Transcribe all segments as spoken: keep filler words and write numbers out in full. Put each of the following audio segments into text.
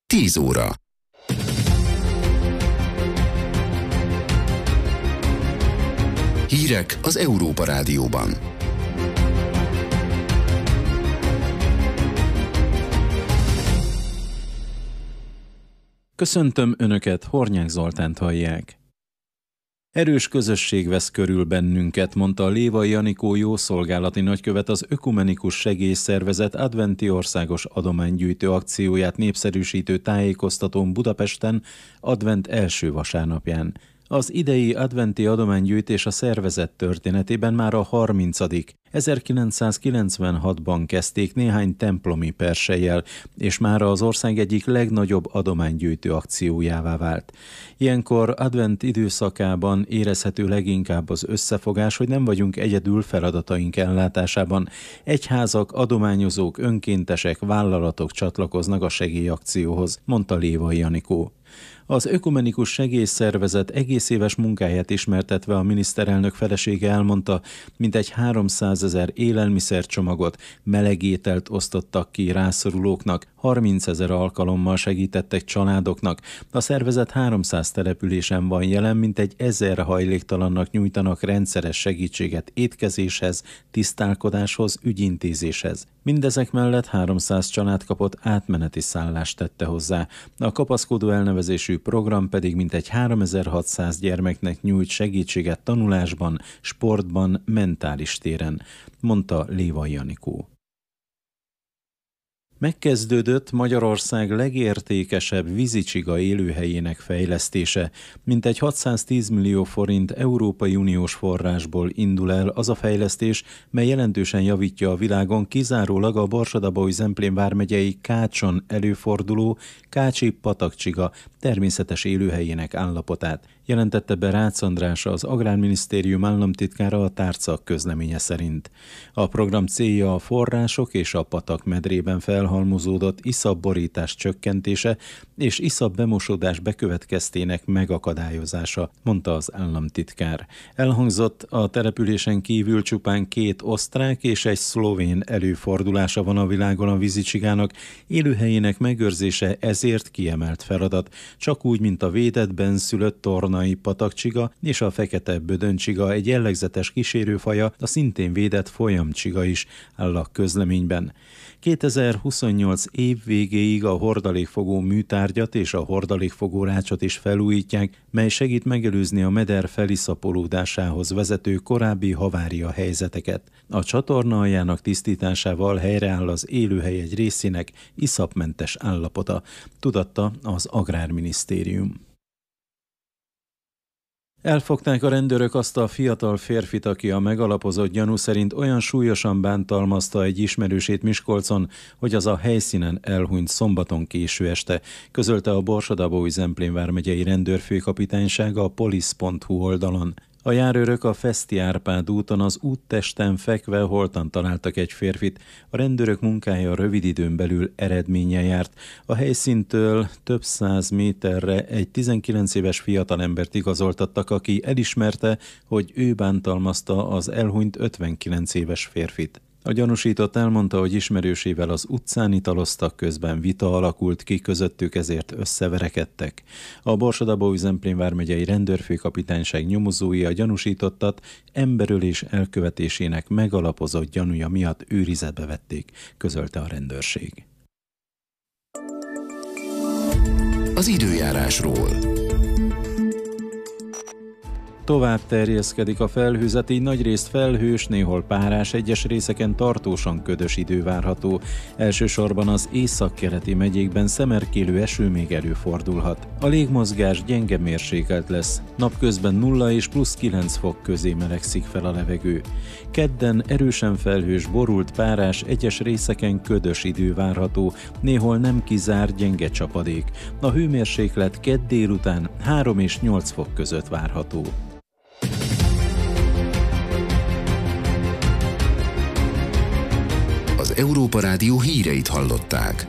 tíz óra. Hírek az Európa Rádióban. Köszöntöm Önöket, Hornyák Zoltánt hallják. Erős közösség vesz körül bennünket, mondta Lévai Anikó jószolgálati nagykövet az Ökumenikus Segélyszervezet adventi országos adománygyűjtő akcióját népszerűsítő tájékoztatón Budapesten advent első vasárnapján. Az idei adventi adománygyűjtés a szervezet történetében már a harmincadik ezerkilencszázkilencvenhatban kezdték néhány templomi persejjel, és már az ország egyik legnagyobb adománygyűjtő akciójává vált. Ilyenkor advent időszakában érezhető leginkább az összefogás, hogy nem vagyunk egyedül feladataink ellátásában. Egyházak, adományozók, önkéntesek, vállalatok csatlakoznak a segélyakcióhoz, mondta Lévai Anikó. Az Ökumenikus Segélyszervezet egész éves munkáját ismertetve a miniszterelnök felesége elmondta, mintegy háromszázezer élelmiszercsomagot, meleg ételt osztottak ki rászorulóknak, harmincezer alkalommal segítettek családoknak. A szervezet háromszáz településen van jelen, mintegy ezer hajléktalannak nyújtanak rendszeres segítséget étkezéshez, tisztálkodáshoz, ügyintézéshez. Mindezek mellett háromszáz család kapott átmeneti szállást tette hozzá. A kapaszkodó elnevezésű program pedig mintegy háromezer-hatszáz gyermeknek nyújt segítséget tanulásban, sportban, mentális téren, mondta Lévai Anikó. Megkezdődött Magyarország legértékesebb vízicsiga élőhelyének fejlesztése. Mintegy hatszáztíz millió forint Európai Uniós forrásból indul el az a fejlesztés, mely jelentősen javítja a világon kizárólag a Borsod-Abaúj-Zemplén vármegyei Kácson előforduló kácsi patakcsiga természetes élőhelyének állapotát. Jelentette be Rácz András, az Agrárminisztérium államtitkára a tárca közleménye szerint. A program célja a források és a patak medrében felhalmozódott iszapborítás csökkentése és iszap bemosódás bekövetkeztének megakadályozása, mondta az államtitkár. Elhangzott, a településen kívül csupán két osztrák és egy szlovén előfordulása van a világon a vízicsigának, élőhelyének megőrzése ezért kiemelt feladat, csak úgy, mint a védett benszülött tornai patakcsiga és a fekete bödöncsiga, egy jellegzetes kísérőfaja, a szintén védett folyamcsiga is, áll a közleményben. kétezer-huszonnyolc év végéig a hordalékfogó műtárgyat és a hordalékfogó rácsot is felújítják, mely segít megelőzni a meder feliszapolódásához vezető korábbi havária helyzeteket. A csatorna aljának tisztításával helyreáll az élőhely egy részének iszapmentes állapota, tudatta az Agrárminisztérium. Elfogták a rendőrök azt a fiatal férfit, aki a megalapozott gyanú szerint olyan súlyosan bántalmazta egy ismerősét Miskolcon, hogy az a helyszínen elhunyt szombaton késő este, közölte a Borsod-Abaúj-Zemplén vármegyei rendőrfőkapitánysága a polisz pont hu oldalon. A járőrök a Feszti Árpád úton az úttesten fekve holtan találtak egy férfit. A rendőrök munkája rövid időn belül eredménnyel járt. A helyszíntől több száz méterre egy tizenkilenc éves fiatalembert igazoltattak, aki elismerte, hogy ő bántalmazta az elhunyt ötvenkilenc éves férfit. A gyanúsított elmondta, hogy ismerősével az utcán italoztak, közben vita alakult ki közöttük, ezért összeverekedtek. A Borsod-Abaúj-Zemplén vármegyei rendőrfőkapitányság nyomozói a gyanúsítottat emberölés elkövetésének megalapozott gyanúja miatt őrizetbe vették, közölte a rendőrség. Az időjárásról. Tovább terjeszkedik a felhőzet, így nagyrészt felhős, néhol párás, egyes részeken tartósan ködös idő várható. Elsősorban az északkeleti megyékben szemerkélő eső még előfordulhat. A légmozgás gyenge mérsékelt lesz. Napközben nulla és plusz kilenc fok közé melegszik fel a levegő. Kedden erősen felhős, borult, párás, egyes részeken ködös idő várható, néhol nem kizárt gyenge csapadék. A hőmérséklet kedd délután három és nyolc fok között várható. Az Európa Rádió híreit hallották.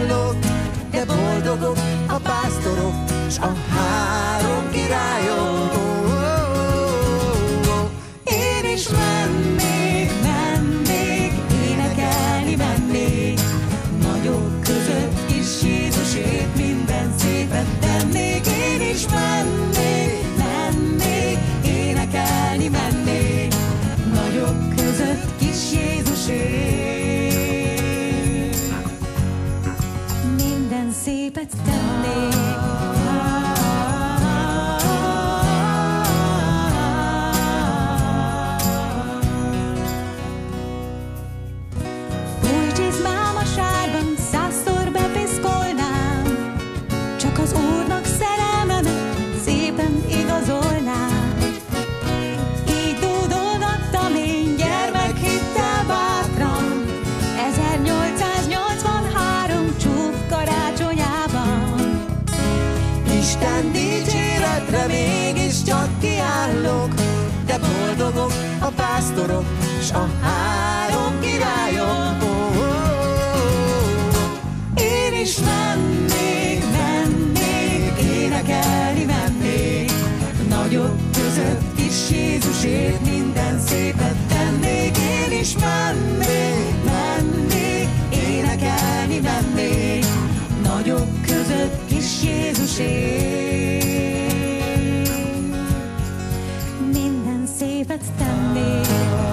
állok, de boldogok a pásztorok, s a három királyom. Én is mennék, mennék, énekelni mennék, nagyok között kis Jézusért minden szépet tennék. Én is mennék, mennék, énekelni mennék, nagyok között kis Jézusért minden szépet tennék. Bújcsizmám a sárban, százszor bepiszkolnám, csak az Úrnak szerelmemet szépen igazolnám. Így dúdolgattam én gyermekhittel bátran, ezernyolcszáznyolcvanhárom csúf karácsonyában. Isten dicséretre mégiscsak kiállok, de boldogok a pásztorok, s a három királyom. Én is mennék, mennék, énekelni mennék, nagyok között kis Jézusért minden szépet tennék. Én is mennék, mennék, énekelni mennék, nagyok között kis Jézusért minden szépet tennék.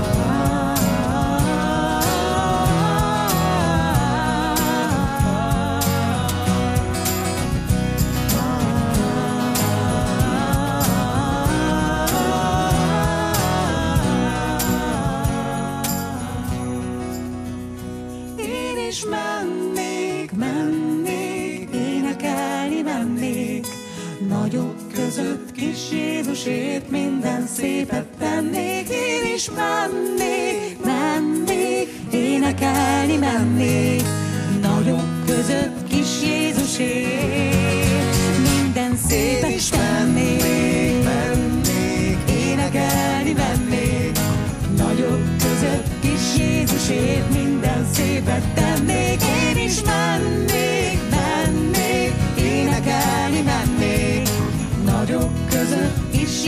Én is mennék, mennék, énekelni mennék, nagyok között kis Jézusért minden szépet tennék. Én is mennék, mennék, énekelni mennék, nagyok között kis Jézusért minden szépet tennék. Mennék, énekelni mennék, nagyok között kis Jézusért minden szépet tennék. Én is mennék, mennék, énekelni mennék, nagyok között kis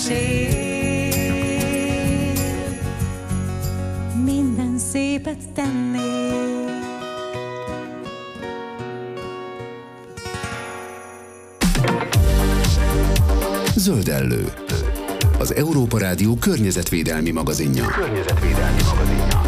Jézusért minden szépet tennék. Zöldellő. Az Európa Rádió környezetvédelmi magazinja. Környezetvédelmi magazinja.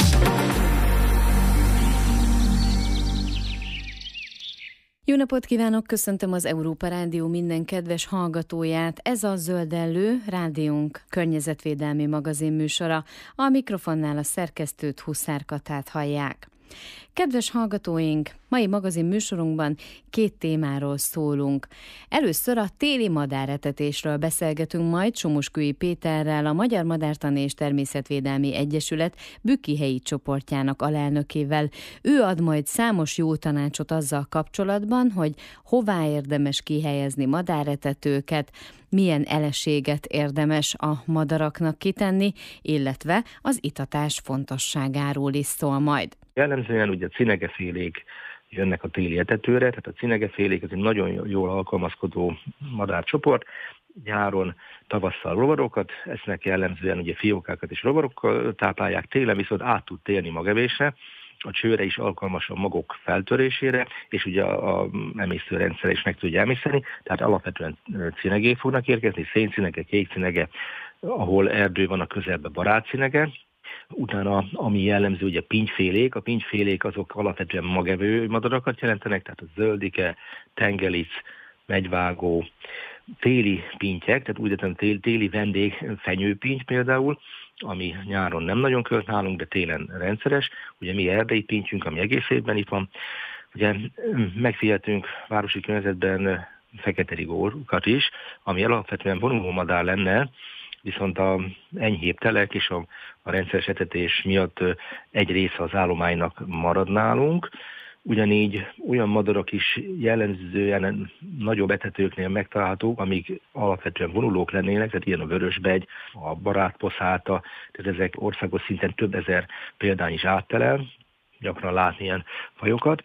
Jó napot kívánok, köszöntöm az Európa Rádió minden kedves hallgatóját. Ez a Zöldellő, rádiónk környezetvédelmi magazin műsora. A mikrofonnál a szerkesztőt, Huszár Katát hallják. Kedves hallgatóink, mai magazin műsorunkban két témáról szólunk. Először a téli madáretetésről beszélgetünk majd Somoskői Péterrel, a Magyar Madártani és Természetvédelmi Egyesület Bükki-helyi csoportjának alelnökével. Ő ad majd számos jó tanácsot azzal kapcsolatban, hogy hová érdemes kihelyezni madáretetőket, milyen eleséget érdemes a madaraknak kitenni, illetve az itatás fontosságáról is szól majd. Jellemzően ugye a cinegefélék jönnek a téli etetőre, tehát a cinegefélék az egy nagyon jól alkalmazkodó madárcsoport. Nyáron, tavasszal rovarokat esznek, jellemzően ugye fiókákat és rovarokkal táplálják, télen viszont át tud térni magevésre, a csőre is alkalmas a magok feltörésére, és ugye a, a emésztőrendszer is meg tudja emészteni, tehát alapvetően cinegék fognak érkezni, széncinege, kékcinege, ahol erdő van a közelben barátcinege. Utána, ami jellemző, ugye a pingyfélék, a pingyfélék azok alapvetően magevő madarakat jelentenek, tehát a zöldike, tengelic, megyvágó, téli pintyek, tehát úgynevezett téli, téli vendég fenyőpinty például, ami nyáron nem nagyon költ nálunk, de télen rendszeres. Ugye mi erdei pintyünk, ami egész évben itt van. Ugye megfigyeltünk városi környezetben fekete rigókat is, ami alapvetően vonulómadár lenne, viszont a enyhébb telek és a, a rendszeres etetés miatt egy része az állománynak marad nálunk. Ugyanígy olyan madarak is jellemzően nagyobb etetőknél megtalálhatók, amik alapvetően vonulók lennének, tehát ilyen a vörösbegy, a barátposzáta, tehát ezek országos szinten több ezer példány is áttelel, gyakran látni ilyen fajokat.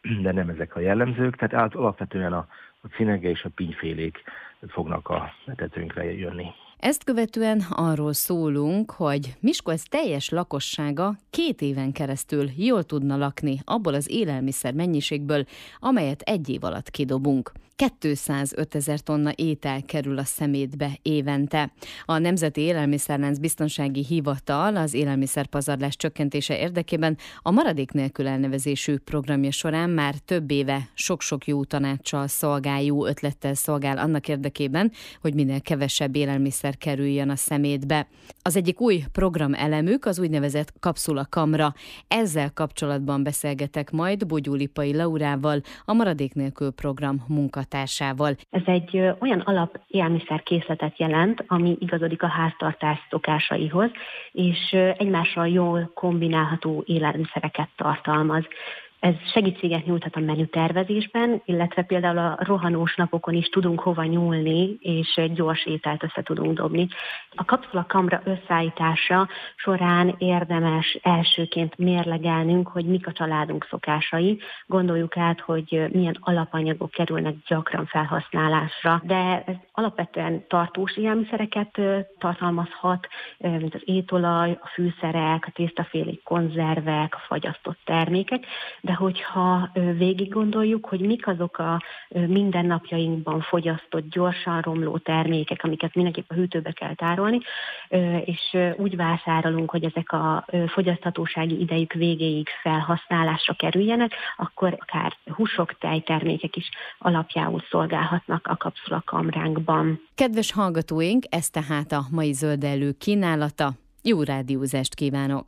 de nem ezek a jellemzők, tehát alapvetően a, a cinege és a pinnyfélék fognak a tetőnkre jönni. Ezt követően arról szólunk, hogy Miskolc teljes lakossága két éven keresztül jól tudna lakni abból az élelmiszer mennyiségből, amelyet egy év alatt kidobunk. kétszázötezer tonna étel kerül a szemétbe évente. A Nemzeti Élelmiszerlánc Biztonsági Hivatal az élelmiszerpazarlás csökkentése érdekében a Maradék nélkül elnevezésű programja során már több éve sok-sok jó tanácssal szolgál, jó ötlettel szolgál annak érdekében, hogy minél kevesebb élelmiszer kerüljön a szemétbe. Az egyik új programelemük az úgynevezett kapszulakamra. Ezzel kapcsolatban beszélgetek majd Bogyó Lippai Laurával, a Maradék nélkül program munkatársával. Ez egy ö, olyan alap élelmiszerkészletet jelent, ami igazodik a háztartás szokásaihoz, és ö, egymással jól kombinálható élelmiszereket tartalmaz. Ez segítséget nyújthat a menütervezésben, illetve például a rohanós napokon is tudunk hova nyúlni, és gyors ételt össze tudunk dobni. A kapszulakamra összeállítása során érdemes elsőként mérlegelnünk, hogy mik a családunk szokásai. Gondoljuk át, hogy milyen alapanyagok kerülnek gyakran felhasználásra, de ez alapvetően tartós élelmiszereket tartalmazhat, mint az étolaj, a fűszerek, a tésztafélék, konzervek, a fagyasztott termékek, de hogyha végig gondoljuk, hogy mik azok a mindennapjainkban fogyasztott, gyorsan romló termékek, amiket mindenképp a hűtőbe kell tárolni, és úgy vásárolunk, hogy ezek a fogyaszthatósági idejük végéig felhasználásra kerüljenek, akkor akár húsok, tejtermékek is alapjául szolgálhatnak a kapszulakamránkban. Kedves hallgatóink, ez tehát a mai Zöldellő kínálata. Jó rádiózást kívánok!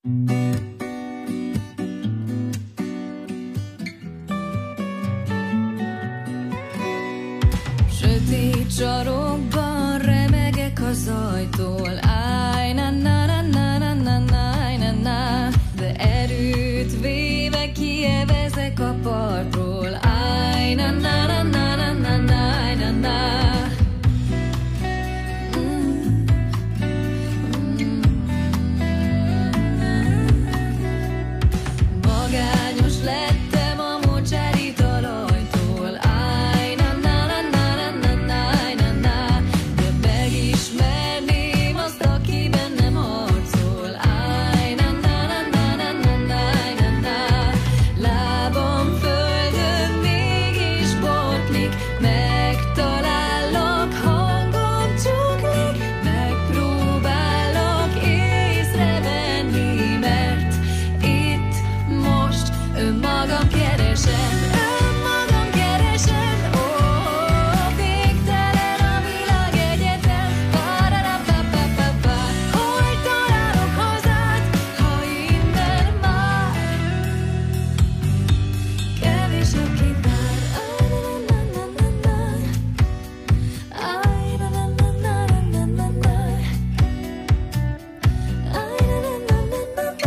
Sötét sarokban remegek az ajtól, áj, na, na, na, na, na, na, na, na, na, de erőt véve kievezek a partról, áj, na, na, na, na, na, na, na, na, na. Magányos lettem a mocsári talajtól, áj, na, na, na, na, na, na, na, na, de megismerném azt, aki bennem harcol, áj, na, na, na, na, na, na, na, na, na. Lábam földön mégis botlik, megtalállak, hangom csuklik, megpróbálok észrevenni, mert itt most önmagam keresem, önmagam keresem, ó, végtelen a világegyetem, pa-ra-ra-pa-pa-pa-pa. Hol találok hazát, ha innen már kevés, aki vár, á-na-na-na-na-na, áj-na-na-na-na-na-na-na, áj-na-na-na-na-na-na.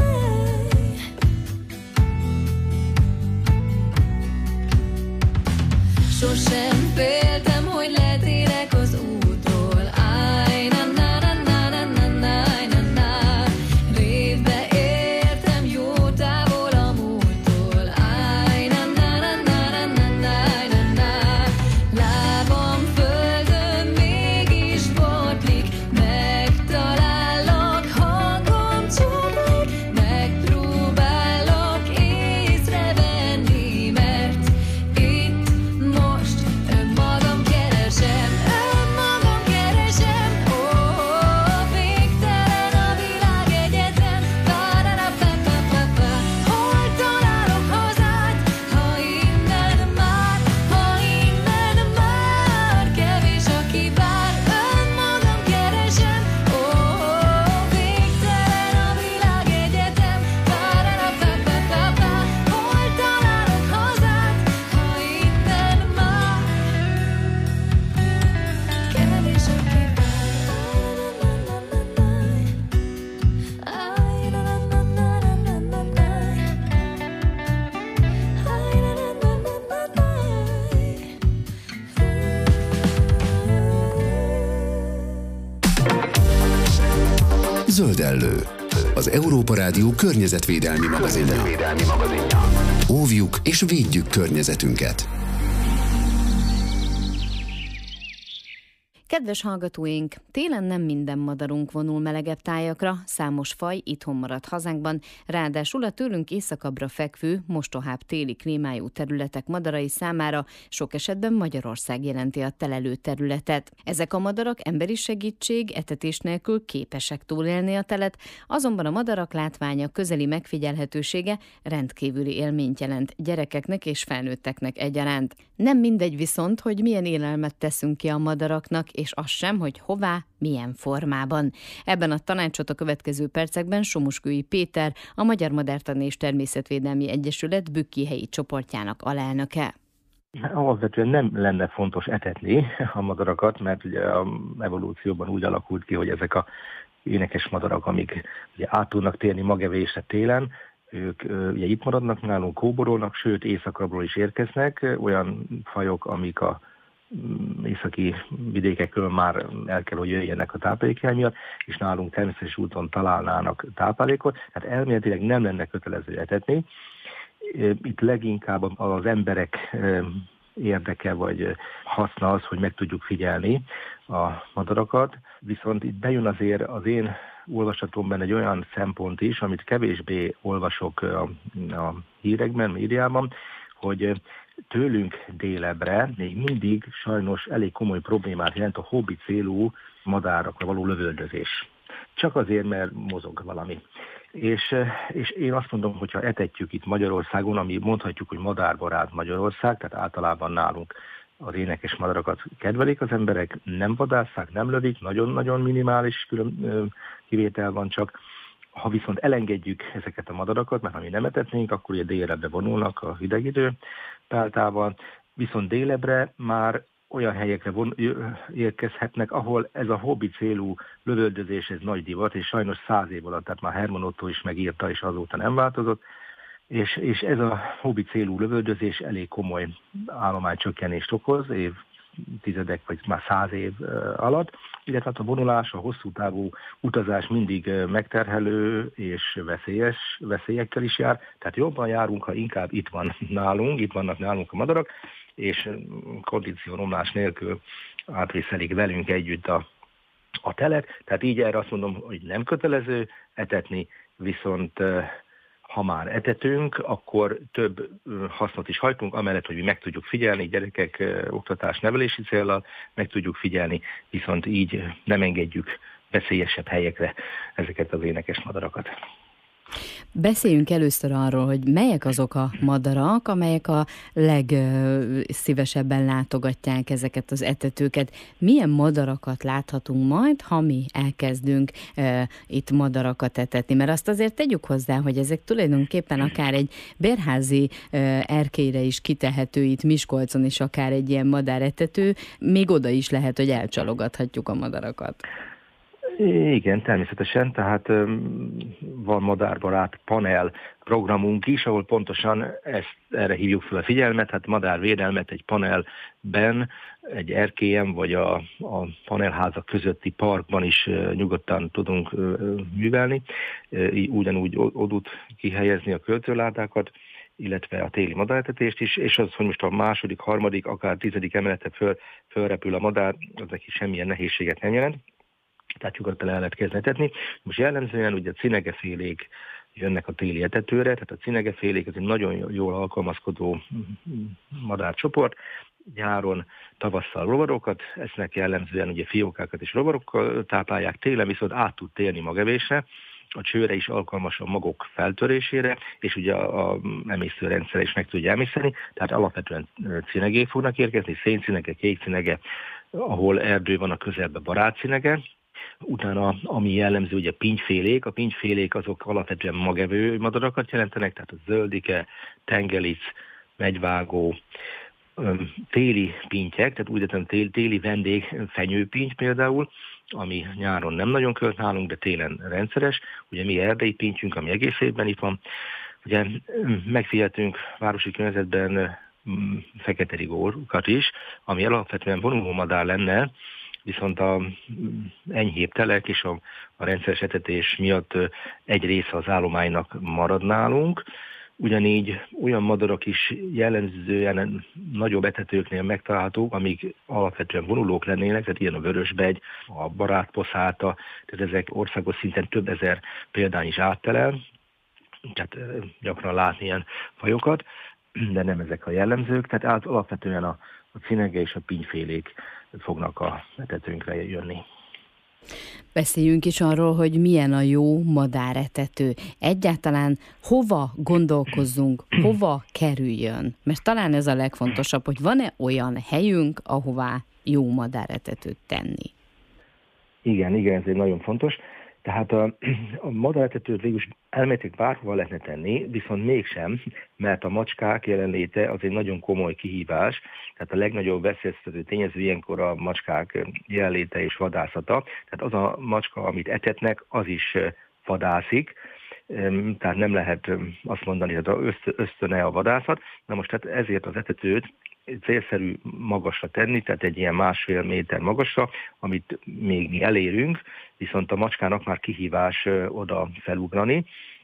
Sosem féltem, hogy letérek az útról, áj, na, na, na, na, na, na, na, na, na. Révbe értem jó távol a múlttól, áj, na, na, na, na, na, na, na, na. Lábam földön mégis botlik, megtalállak, hangom csuklik, megpróbálok észrevenni, mert itt most önmagam keresem, önmagam keresem, ó, végtelen a világegyetem, pa-ra-ra-pa-pa-pa-pa. Hol találok hazát, ha innen már, ha innen már kevés, aki vár, önmagam keresem, ó, végtelen a világegyetem, pa-ra-ra-pa-pa-pa-pa. Hol találok hazát, ha innen már kevés, aki vár, áj, na, na, na, na, na, na, na, áj, na, na, na, na, na, na, Zöldellő, az Európa Rádió környezetvédelmi magazinja. Óvjuk és védjük környezetünket. Kedves hallgatóink, télen nem minden madarunk vonul melegebb tájakra, számos faj itthon marad hazánkban, ráadásul a tőlünk északabbra fekvő, mostohább téli klímájú területek madarai számára sok esetben Magyarország jelenti a telelő területet. Ezek a madarak emberi segítség, etetés nélkül képesek túlélni a telet, azonban a madarak látványa, közeli megfigyelhetősége rendkívüli élményt jelent gyerekeknek és felnőtteknek egyaránt. Nem mindegy viszont, hogy milyen élelmet teszünk ki a madaraknak, és az sem, hogy hová, milyen formában. Ebben a tanácsot a következő percekben Somoskői Péter, a Magyar Madártani és Természetvédelmi Egyesület bükkihelyi csoportjának alelnöke. Alapvetően nem lenne fontos etetni a madarakat, mert ugye az evolúcióban úgy alakult ki, hogy ezek a énekes madarak, amik ugye át tudnak térni magevésre télen, ők ugye itt maradnak nálunk, kóborolnak, sőt északabbról is érkeznek, olyan fajok, amik a északi vidékekről már el kell, hogy jöjjenek a táplálékhiány miatt, és nálunk természetes úton találnának táplálékot, tehát elméletileg nem lenne kötelező etetni. Itt leginkább az emberek érdeke vagy haszna az, hogy meg tudjuk figyelni a madarakat, viszont itt bejön azért az én olvasatomban egy olyan szempont is, amit kevésbé olvasok a, a hírekben, médiában, hogy tőlünk délebbre még mindig sajnos elég komoly problémát jelent a hobbi célú madárakra való lövöldözés. Csak azért, mert mozog valami. És, és én azt mondom, hogyha etetjük itt Magyarországon, ami mondhatjuk, hogy madárbarát Magyarország, tehát általában nálunk az énekes madarakat kedvelik az emberek, nem vadásszák, nem lövik, nagyon-nagyon minimális külön, kivétel van csak. Ha viszont elengedjük ezeket a madarakat, mert ha mi nem etetnénk, akkor ugye délebre vonulnak a hideg idő táltával, viszont délebre már olyan helyekre von, érkezhetnek, ahol ez a hobbi célú lövöldözés, ez nagy divat, és sajnos száz év alatt, tehát már Hermann Otto is megírta, és azóta nem változott, és, és ez a hobbi célú lövöldözés elég komoly állománycsökkenést okoz, év tizedek vagy már száz év alatt, illetve a vonulás, a hosszú távú utazás mindig megterhelő és veszélyes, veszélyekkel is jár, tehát jobban járunk, ha inkább itt van nálunk, itt vannak nálunk a madarak, és kondícióromlás nélkül átvészelik velünk együtt a, a telet, tehát így erre azt mondom, hogy nem kötelező etetni, viszont ha már etetünk, akkor több hasznot is hajtunk, amellett, hogy mi meg tudjuk figyelni, gyerekek oktatás nevelési céllal meg tudjuk figyelni, viszont így nem engedjük veszélyesebb helyekre ezeket az énekes madarakat. Beszéljünk először arról, hogy melyek azok a madarak, amelyek a legszívesebben látogatják ezeket az etetőket. Milyen madarakat láthatunk majd, ha mi elkezdünk e, itt madarakat etetni? Mert azt azért tegyük hozzá, hogy ezek tulajdonképpen akár egy bérházi e, erkélyre is kitehető itt Miskolcon, is akár egy ilyen madáretető, még oda is lehet, hogy elcsalogathatjuk a madarakat. Igen, természetesen, tehát van madárbarát panel programunk is, ahol pontosan ezt, erre hívjuk fel a figyelmet, hát madárvédelmet egy panelben, egy erkélyen vagy a, a panelházak közötti parkban is nyugodtan tudunk művelni, ugyanúgy odút kihelyezni a költőládákat, illetve a téli madáretetést is, és az, hogy most a második, harmadik, akár tizedik emeletre föl, fölrepül a madár, az neki semmilyen nehézséget nem jelent. Tehát nyugodtan el lehet kezdeni etetni. Most jellemzően ugye a cinegefélék jönnek a téli etetőre, tehát a cinegefélék az egy nagyon jól alkalmazkodó madárcsoport. Nyáron, tavasszal rovarokat esznek, jellemzően ugye fiókákat és rovarokkal táplálják, télen viszont át tud térni magevésre, a csőre is alkalmas a magok feltörésére, és ugye a, a emésztőrendszer is meg tudja emészteni, tehát alapvetően cinegék fognak érkezni, széncinege, kékcinege, ahol erdő van a közelben barátcinege. Utána, ami jellemző, ugye pingyfélék, a pingyfélék azok alapvetően magevő madarakat jelentenek, tehát a zöldike, tengelic, megyvágó, téli pintyek, tehát úgynevezett téli, téli vendég fenyőpinty például, ami nyáron nem nagyon költ nálunk, de télen rendszeres. Ugye mi erdei pintyünk, ami egész évben itt van. Ugye megfigyeltünk városi környezetben fekete rigókat is, ami alapvetően vonulómadár lenne, viszont a enyhébb telek és a, a rendszeres etetés miatt egy része az állománynak marad nálunk. Ugyanígy olyan madarak is jellemzően nagyobb etetőknél megtalálhatók, amik alapvetően vonulók lennének, tehát ilyen a vörösbegy, a barátposzáta, tehát ezek országos szinten több ezer példány is áttelel, tehát gyakran látni ilyen fajokat, de nem ezek a jellemzők, tehát alapvetően a, a cinege és a pinnyfélék fognak a etetőnkre jönni. Beszéljünk is arról, hogy milyen a jó madáretető. Egyáltalán hova gondolkozzunk, hova kerüljön? Mert talán ez a legfontosabb, hogy van-e olyan helyünk, ahová jó madáretetőt tenni? Igen, igen, ez egy nagyon fontos. Tehát a, a madáretetőt végül is elméletileg bárhova lehetne tenni, viszont mégsem, mert a macskák jelenléte az egy nagyon komoly kihívás. Tehát a legnagyobb veszélyeztető tényező ilyenkor a macskák jelenléte és vadászata. Tehát az a macska, amit etetnek, az is vadászik. Tehát nem lehet azt mondani, hogy ösztöne a vadászat. Na most tehát ezért az etetőt célszerű magasra tenni, tehát egy ilyen másfél méter magasra, amit még mi elérünk, viszont a macskának már kihívás oda felugrani,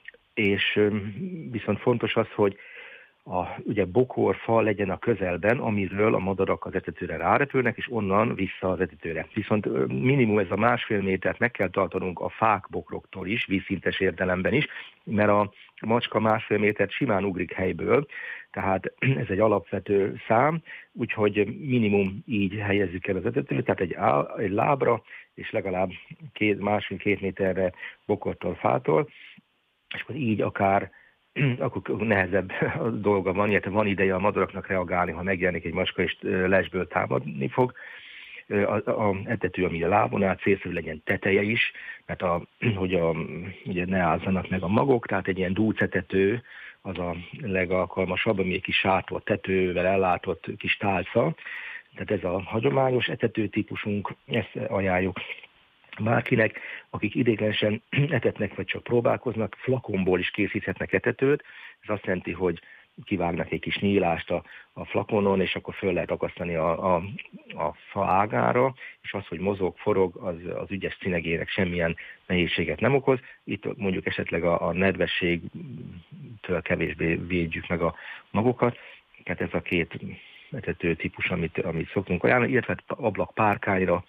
és viszont fontos az, hogy a ugye bokorfa legyen a közelben, amiről a madarak az etetőre rárepülnek, és onnan vissza az etetőre. Viszont minimum ez a másfél métert meg kell tartanunk a fák, bokroktól is, vízszintes értelemben is, mert a macska másfél métert simán ugrik helyből, tehát ez egy alapvető szám, úgyhogy minimum így helyezzük el az etetőt, tehát egy, á, egy lábra, és legalább két, másfél-két méterre bokortól, fától, és akkor így akár akkor nehezebb dolga van, illetve van ideje a madaraknak reagálni, ha megjelenik egy macska és lesből támadni fog. A, a etető, ami a lábon áll, célszerű legyen teteje is, mert a, hogy a, ugye ne állzanak meg a magok, tehát egy ilyen dúcetető az a legalkalmasabb, ami egy kis sátor tetővel ellátott kis tálca. Tehát ez a hagyományos etető típusunk, ezt ajánljuk bárkinek, akik idéglenesen etetnek, vagy csak próbálkoznak, flakonból is készíthetnek etetőt. Ez azt jelenti, hogy kivágnak egy kis nyílást a, a flakonon, és akkor föl lehet akasztani a, a, a fa ágára, és az, hogy mozog, forog, az, az ügyes cinegének semmilyen nehézséget nem okoz. Itt mondjuk esetleg a, a nedvességtől kevésbé védjük meg a magokat. Tehát ez a két etető típus, amit, amit szoktunk ajánlani, illetve ablak párkányra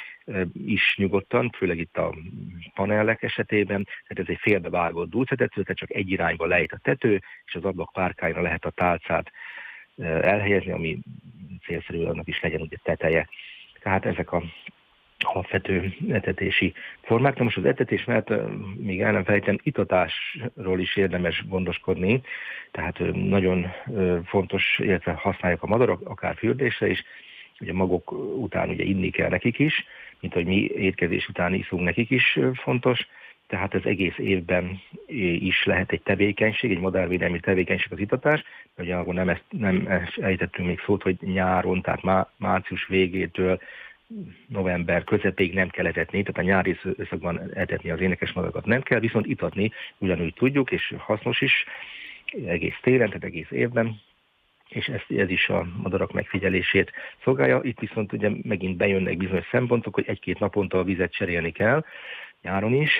is nyugodtan, főleg itt a panellek esetében, tehát ez egy félbevágott dúcetető, tehát csak egy irányba lejt a tető, és az ablak párkányra lehet a tálcát elhelyezni, ami célszerű, annak is legyen ugye teteje. Tehát ezek a alapvető etetési formák. Na most az etetés mellett, még el nem felejtem, itatásról is érdemes gondoskodni, tehát nagyon fontos, illetve használják a madarak, akár fürdésre is, ugye magok után ugye inni kell nekik is, mint hogy mi étkezés után iszunk, nekik is fontos, tehát ez egész évben is lehet egy tevékenység, egy madárvédelmi tevékenység az itatás, ugye akkor nem, ezt, nem ejtettünk még szót, hogy nyáron, tehát má, március végétől november közepéig nem kell etetni, tehát a nyári időszakban etetni az énekes madarakat nem kell, viszont itatni ugyanúgy tudjuk, és hasznos is egész télen, tehát egész évben, és ez, ez is a madarak megfigyelését szolgálja. Itt viszont ugye megint bejönnek bizonyos szempontok, hogy egy-két naponta a vizet cserélni kell, nyáron is.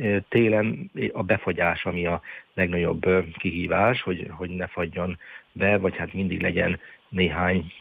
Télen a befagyás, ami a legnagyobb kihívás, hogy, hogy ne fagyjon be, vagy hát mindig legyen néhány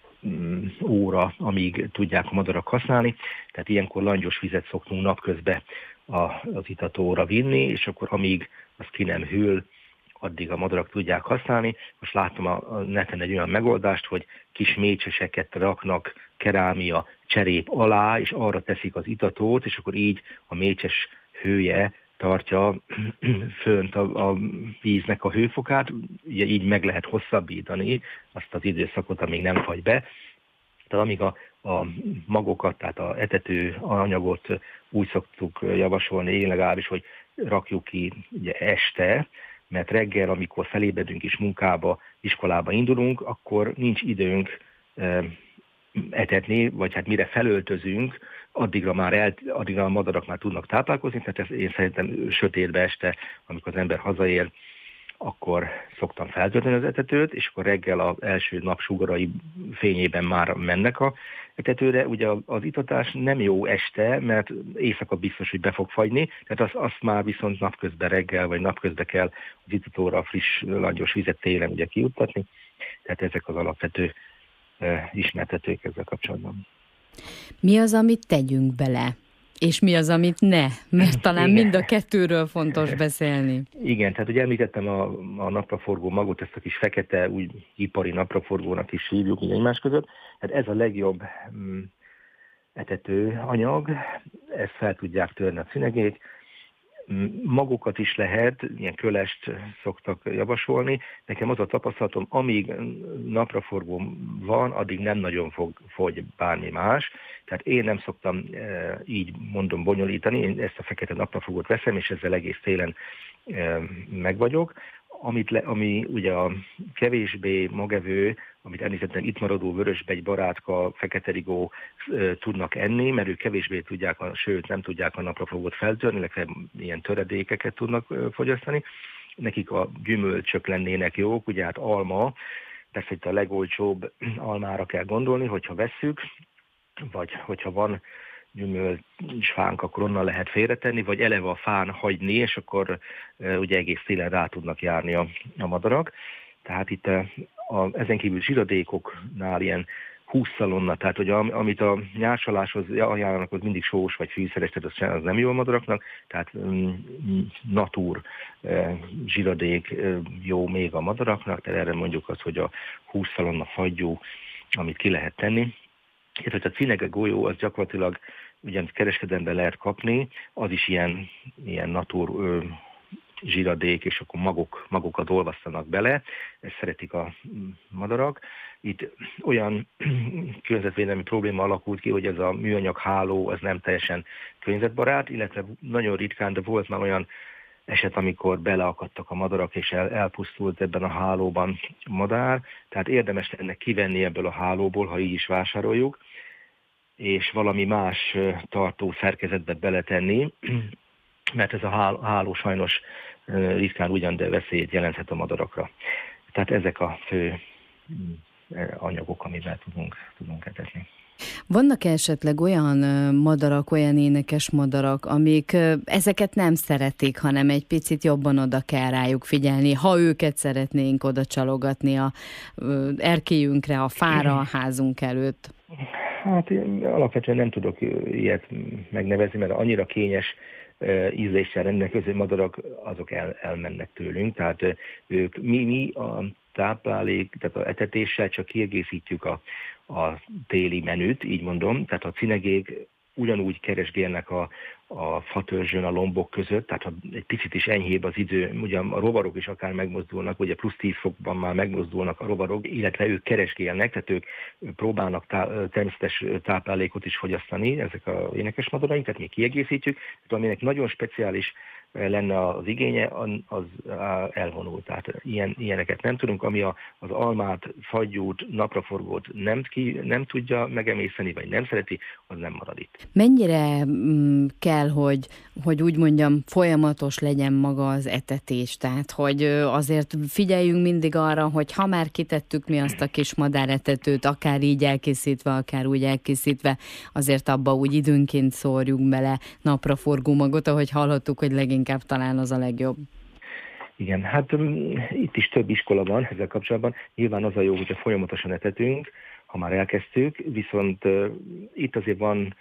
óra, amíg tudják a madarak használni. Tehát ilyenkor langyos vizet szoktunk napközben az itatóra vinni, és akkor amíg az ki nem hűl, addig a madarak tudják használni. Most látom a, a neten egy olyan megoldást, hogy kis mécseseket raknak kerámia cserép alá, és arra teszik az itatót, és akkor így a mécses hője tartja fönt a, a víznek a hőfokát, ugye így meg lehet hosszabbítani azt az időszakot, amíg nem fagy be. Tehát amíg a, a magokat, tehát a etető anyagot úgy szoktuk javasolni, én legalábbis, hogy rakjuk ki ugye este, mert reggel, amikor felébredünk és munkába, iskolába indulunk, akkor nincs időnk e, etetni, vagy hát mire felöltözünk, addigra már el, addigra a madarak már tudnak táplálkozni, tehát ez, én szerintem sötétbe este, amikor az ember hazaér akkor szoktam feltölteni az etetőt, és akkor reggel az első napsugarai fényében már mennek a etetőre. Ugye az itatás nem jó este, mert éjszaka biztos, hogy be fog fagyni, tehát azt, azt már viszont napközben reggel, vagy napközben kell az itatóra a friss, langyos vizet télen ugye kijuttatni. Tehát ezek az alapvető uh, ismertetők ezzel kapcsolatban. Mi az, amit tegyünk bele? És mi az, amit ne? Mert talán Igen. mind a kettőről fontos beszélni. Igen, tehát ugye említettem a, a napraforgó magot, ezt a kis fekete, úgy ipari napraforgónak is hívjuk így egymás között. Tehát ez a legjobb mm, etető anyag, ezt fel tudják törni a cinegék. Magokat is lehet, ilyen kölest szoktak javasolni. Nekem az a tapasztalatom, amíg napraforgó van, addig nem nagyon fog fogy bármi más. Tehát én nem szoktam e, így mondom bonyolítani, én ezt a fekete napraforgót veszem, és ezzel egész télen e, meg vagyok. Amit le, ami ugye a kevésbé magevő, amit említettem, itt maradó vörösbegy, barátka, fekete rigó e, tudnak enni, mert ők kevésbé tudják, a, sőt nem tudják a napraforgót feltörni, illetve ilyen töredékeket tudnak e, fogyasztani. Nekik a gyümölcsök lennének jók, ugye hát alma, persze itt a legolcsóbb almára kell gondolni, hogyha vesszük, vagy hogyha van gyümölcsfánk, akkor onnan lehet félretenni, vagy eleve a fán hagyni, és akkor e, ugye egész télen rá tudnak járni a, a madarak. Tehát itt a, a, ezen kívül zsiradékoknál ilyen húszszalonna, tehát hogy am, amit a nyársaláshoz ajánlanak, az mindig sós vagy fűszeres, tehát az, az nem jó a madaraknak, tehát mm, natúr e, zsiradék e, jó még a madaraknak, tehát erre mondjuk azt, hogy a húszszalonna fagyú, amit ki lehet tenni. Tehát, hogy a cinege golyó, az gyakorlatilag ugyan kereskedelemben lehet kapni, az is ilyen, ilyen natúr ö, zsiradék, és akkor magok, magokat olvasztanak bele, ezt szeretik a madarak. Itt olyan környezetvédelmi probléma alakult ki, hogy ez a műanyag háló az nem teljesen környezetbarát, illetve nagyon ritkán, de volt már olyan eset, amikor beleakadtak a madarak, és el, elpusztult ebben a hálóban a madár, tehát érdemes lenne kivenni ebből a hálóból, ha így is vásároljuk, és valami más tartó szerkezetbe beletenni, mert ez a háló sajnos ritkán ugyan, de veszélyt jelenthet a madarakra. Tehát ezek a fő anyagok, amivel tudunk, tudunk etetni. Vannak esetleg olyan madarak, olyan énekes madarak, amik ezeket nem szeretik, hanem egy picit jobban oda kell rájuk figyelni, ha őket szeretnénk oda csalogatni a erkélyünkre, a fára, a házunk előtt? Hát én alapvetően nem tudok ilyet megnevezni, mert annyira kényes ízléssel rendelkező madarak, azok el, elmennek tőlünk, tehát ők, mi, mi a táplálék, tehát az etetéssel csak kiegészítjük a, a téli menüt, így mondom, tehát a cinegék ugyanúgy keresgélnek a, a fatörzsön, a lombok között, tehát ha egy picit is enyhébb az idő, ugye a rovarok is akár megmozdulnak, ugye plusz tíz fokban már megmozdulnak a rovarok, illetve ők keresgélnek, tehát ők próbálnak tá- természetes táplálékot is fogyasztani, ezek a énekes madaraink, tehát mi kiegészítjük, tehát aminek nagyon speciális lenne az igénye, az elvonul. Tehát ilyen, ilyeneket nem tudunk, ami a, az almát, fagyút, napraforgót nem, ki, nem tudja megemészteni, vagy nem szereti, az nem marad itt. Mennyire mm, kell, hogy, hogy úgy mondjam, folyamatos legyen maga az etetés? Tehát, hogy azért figyeljünk mindig arra, hogy ha már kitettük mi azt a kis madáretetőt, akár így elkészítve, akár úgy elkészítve, azért abba úgy időnként szórjuk bele napraforgó magot, ahogy hallhattuk, hogy legyen inkább talán az a legjobb. Igen, hát um, itt is több iskola van ezzel kapcsolatban. Nyilván az a jó, hogyha folyamatosan etetünk, ha már elkezdtük, viszont uh, itt azért van,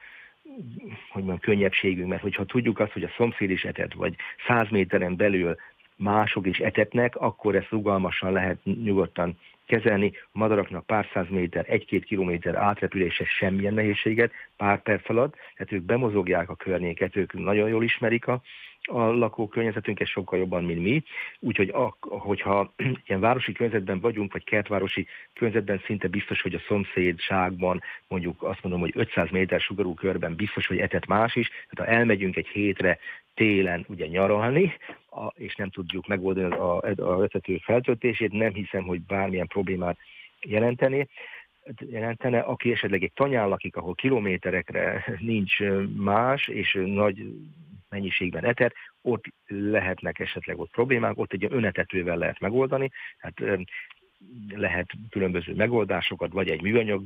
hogy mondjam, könnyebbségünk, mert hogyha tudjuk azt, hogy a szomszéd is etet, vagy száz méteren belül mások is etetnek, akkor ezt rugalmasan lehet nyugodtan kezelni. A madaraknak pár száz méter, egy-két kilométer átrepülése semmilyen nehézséget, pár perc alatt, tehát ők bemozogják a környéket, ők nagyon jól ismerik a, a lakókörnyezetünket sokkal jobban, mint mi. Úgyhogy a, hogyha ilyen városi környezetben vagyunk, vagy kertvárosi környezetben, szinte biztos, hogy a szomszédságban, mondjuk azt mondom, hogy ötszáz méter sugarú körben biztos, hogy etet más is. Tehát ha elmegyünk egy hétre télen ugye nyaralni, a, és nem tudjuk megoldani a, a etető feltöltését, nem hiszem, hogy bármilyen problémát jelenteni. jelentene, aki esetleg egy tanyán lakik, ahol kilométerekre nincs más, és nagy mennyiségben etet, ott lehetnek esetleg ott problémák, ott egy önetetővel lehet megoldani, hát lehet különböző megoldásokat, vagy egy műanyag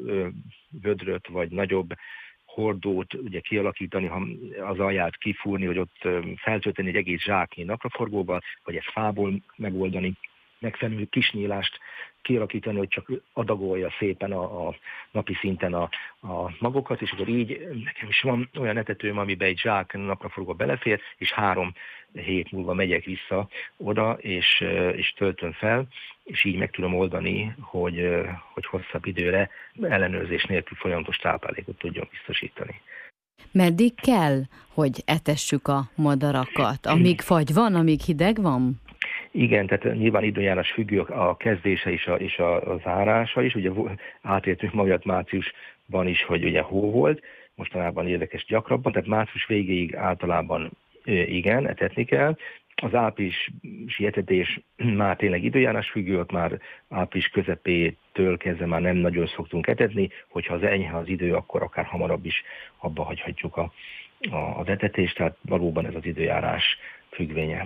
vödröt, vagy nagyobb hordót ugye kialakítani, ha az alját kifúrni, vagy ott feltölteni egy egész zsáknyi napraforgóba, vagy ezt fából megoldani, megfelelő kisnyílást kialakítani, hogy csak adagolja szépen a, a napi szinten a, a magokat, és akkor így nekem is van olyan etetőm, amiben egy zsák napraforgó belefér, és három hét múlva megyek vissza oda, és, és töltöm fel, és így meg tudom oldani, hogy, hogy hosszabb időre ellenőrzés nélkül folyamatos táplálékot tudjon biztosítani. Meddig kell, hogy etessük a madarakat? Amíg fagy van, amíg hideg van? Igen, tehát nyilván időjárás függő a kezdése és, a, és a, a zárása is. Ugye átértünk magyat márciusban is, hogy ugye hó volt, mostanában érdekes gyakrabban, tehát március végéig általában igen, etetni kell. Az áprilisi etetés már tényleg időjárás függő, ott már április közepétől kezdve már nem nagyon szoktunk etetni, hogyha az enyhe az idő, akkor akár hamarabb is abba hagyhatjuk a, a, az etetést, tehát valóban ez az időjárás függvénye.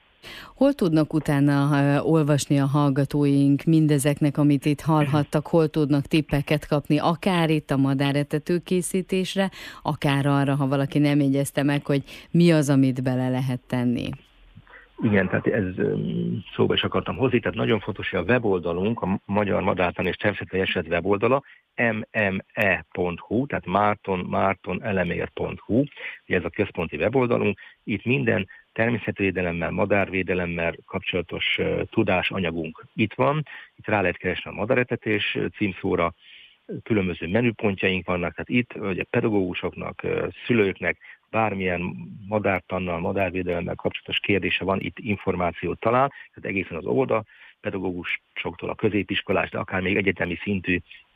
Hol tudnak utána uh, olvasni a hallgatóink mindezeknek, amit itt hallhattak, hol tudnak tippeket kapni, akár itt a madáretető készítésre, akár arra, ha valaki nem jegyezte meg, hogy mi az, amit bele lehet tenni? Igen, tehát ez szóba is akartam hozni, tehát nagyon fontos, hogy a weboldalunk, a Magyar Madártani és Természeti Eset weboldala em em e pont hu, tehát Márton, Márton Elemér pont hu, ugye ez a központi weboldalunk, itt minden természetvédelemmel, madárvédelemmel kapcsolatos uh, tudásanyagunk itt van, itt rá lehet keresni a madaretetés címszóra, különböző menüpontjaink vannak, tehát itt ugye pedagógusoknak, uh, szülőknek, bármilyen madártannal, madárvédelemmel kapcsolatos kérdése van, itt információt talál, tehát egészen az óvoda pedagógusoktól a középiskolás, de akár még egyetemi szintű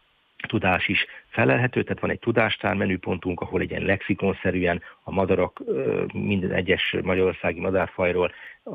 tudás is felelhető, tehát van egy tudástár menüpontunk, ahol egy ilyen lexikonszerűen a madarak, minden egyes magyarországi madárfajról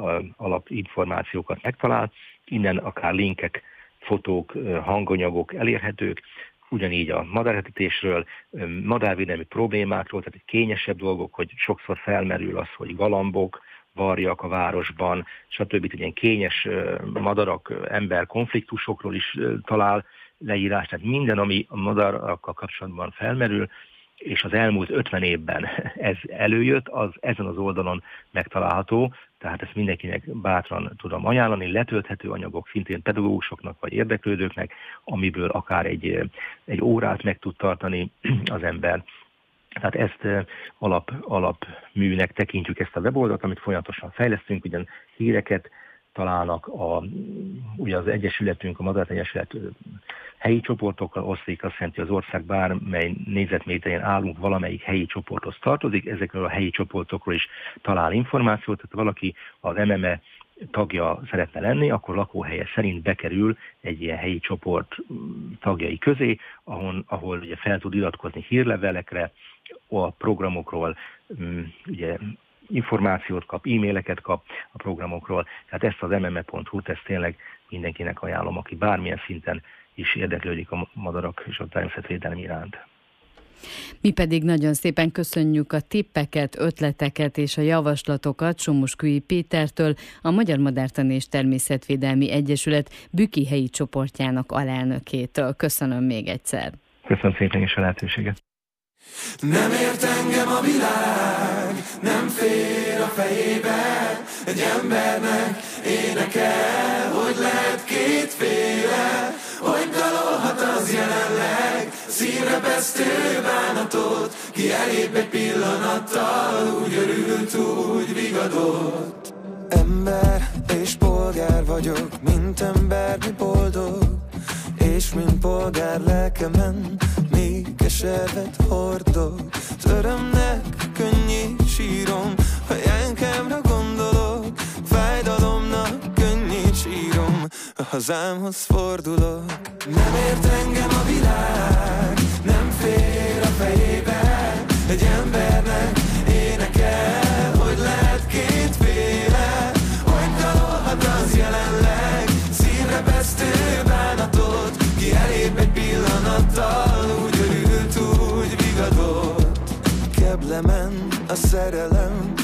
alapinformációkat megtalál, innen akár linkek, fotók, hanganyagok elérhetők, ugyanígy a madáretetésről, madárvédelmi problémákról, tehát egy kényesebb dolgok, hogy sokszor felmerül az, hogy galambok, varjak a városban, stb. Ilyen kényes madarak, ember konfliktusokról is talál leírás, tehát minden, ami a madarakkal kapcsolatban felmerül, és az elmúlt ötven évben ez előjött, az ezen az oldalon megtalálható, tehát ezt mindenkinek bátran tudom ajánlani, letölthető anyagok szintén pedagógusoknak vagy érdeklődőknek, amiből akár egy, egy órát meg tud tartani az ember. Tehát ezt alap, alapműnek tekintjük ezt a weboldalt, amit folyamatosan fejlesztünk, ugyan híreket találnak, a, ugye az Egyesületünk, a Madártani Egyesület helyi csoportokkal oszlik, azt jelenti, az ország bármely négyzetméterén állunk, valamelyik helyi csoporthoz tartozik, ezekről a helyi csoportokról is talál információt, tehát valaki az em em e tagja szeretne lenni, akkor lakóhelye szerint bekerül egy ilyen helyi csoport tagjai közé, ahol, ahol ugye fel tud iratkozni hírlevelekre, a programokról, ugye információt kap, e-maileket kap a programokról, tehát ezt az em em e pont hu-t, ezt tényleg mindenkinek ajánlom, aki bármilyen szinten is érdeklődik a madarak és a természetvédelem iránt. Mi pedig nagyon szépen köszönjük a tippeket, ötleteket és a javaslatokat Somoskői Pétertől, a Magyar Madártani és Természetvédelmi Egyesület Büki helyi csoportjának alelnökétől. Köszönöm még egyszer. Köszönöm szépen is a lehetőséget. Nem ért engem a világ, nem fér a fejébe, egy embernek énekel, hogy lehet kétféle, hogy dalolhat az jelenleg, szívrebesztő bánatot, ki elép egy pillanattal, úgy örült, úgy vigadott. Ember és polgár vagyok, mint ember, mi boldog, és mint polgár lelkemen még keservet hordok. Az örömnek könnyű sírom, ha ilyenkemre gondolok, fájdalomnak könnyű sírom, a hazámhoz fordulok. Nem ért engem a világ, nem fér a fejébe, egy embernek énekel, hogy lehet kétféle, hogy dalolhat az jelenleg, szívrebesztő bánatot, ki elép egy pillanattal, úgy örült, úgy vigadott. Keblemen a szerelem,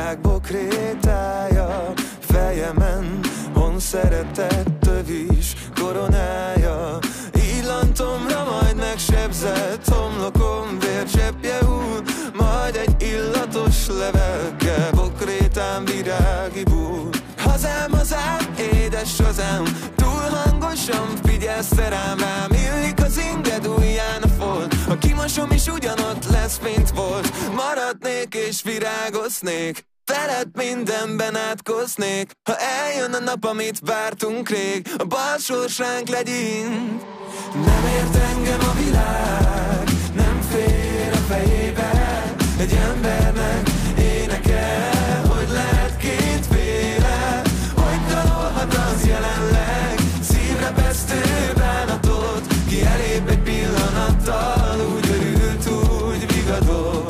virág bokrétája, fejemen von szeretett tövis koronája. Illantomra majd megsebzett homlokom vércseppje hull, majd egy illatos levelke bokrétán virági búl. Hazám, hazám, édes hazám, túl hangosan figyelsz te rám, rám illik az inged ujján a folt. Ha kimosom is ugyanott lesz, mint volt, maradnék és virágoznék, veled mindenben átkoznék. Ha eljön a nap, amit vártunk rég, a bal sorsánk legyint. Nem ért engem a világ, nem fér a fejébe, egy embernek énekel, hogy lehet kétféle, hogy dalolhat az jelenleg szívrebesztő bánatot, ki elép egy pillanattal, úgy örült, úgy vigadott.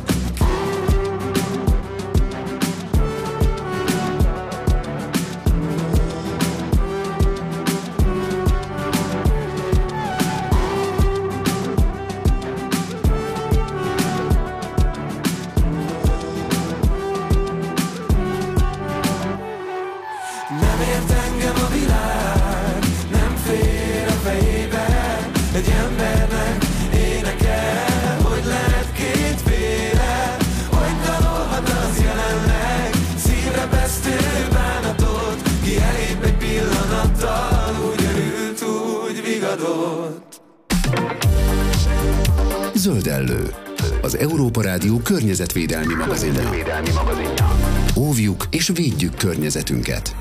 Egy embernek énekel, hogy lehet kétféle, hogy dalolhat az jelenleg szívrebesztő bánatot, ki elép egy pillanattal, úgy örült, úgy vigadott. Zöldellő, az Európa Rádió környezetvédelmi magazinja. Óvjuk és védjük környezetünket.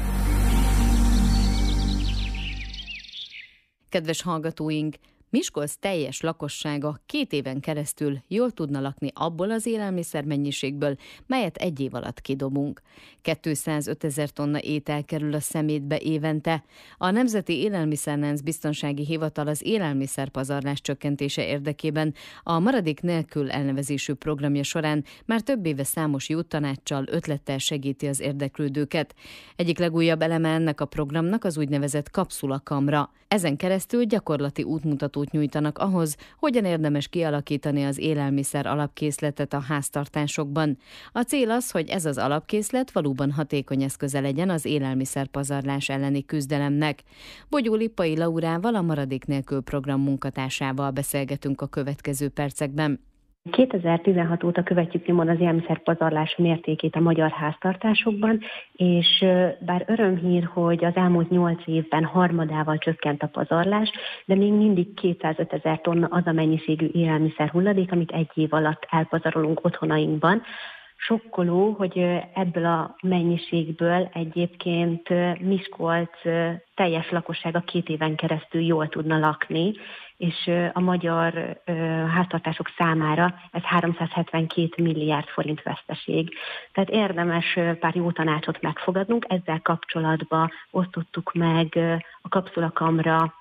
Kedves hallgatóink, Miskolc teljes lakossága két éven keresztül jól tudna lakni abból az élelmiszermennyiségből, melyet egy év alatt kidobunk. kétszázötezer tonna étel kerül a szemétbe évente. A Nemzeti Élelmiszerlánc Biztonsági Hivatal az élelmiszerpazarlás csökkentése érdekében a Maradék nélkül elnevezésű programja során már több éve számos jó tanáccsal, ötlettel segíti az érdeklődőket. Egyik legújabb eleme ennek a programnak az úgynevezett kapszulakamra. Ezen keresztül gyakorlati útmutatót nyújtanak ahhoz, hogyan érdemes kialakítani az élelmiszer alapkészletet a háztartásokban. A cél az, hogy ez az alapkészlet valóban hatékony eszköze legyen az élelmiszerpazarlás elleni küzdelemnek. Bogyó Lippai Laurával, a Maradék nélkül program munkatársával beszélgetünk a következő percekben. kétezer-tizenhat óta követjük nyomon az élelmiszerpazarlás mértékét a magyar háztartásokban, és bár örömhír, hogy az elmúlt nyolc évben harmadával csökkent a pazarlás, de még mindig kétszázötezer tonna az a mennyiségű élelmiszer hulladék, amit egy év alatt elpazarolunk otthonainkban. Sokkoló, hogy ebből a mennyiségből egyébként Miskolc teljes lakossága két éven keresztül jól tudna lakni, és a magyar háztartások számára ez háromszázhetvenkét milliárd forint veszteség. Tehát érdemes pár jó tanácsot megfogadnunk, ezzel kapcsolatban osztottuk meg a kapszulakamra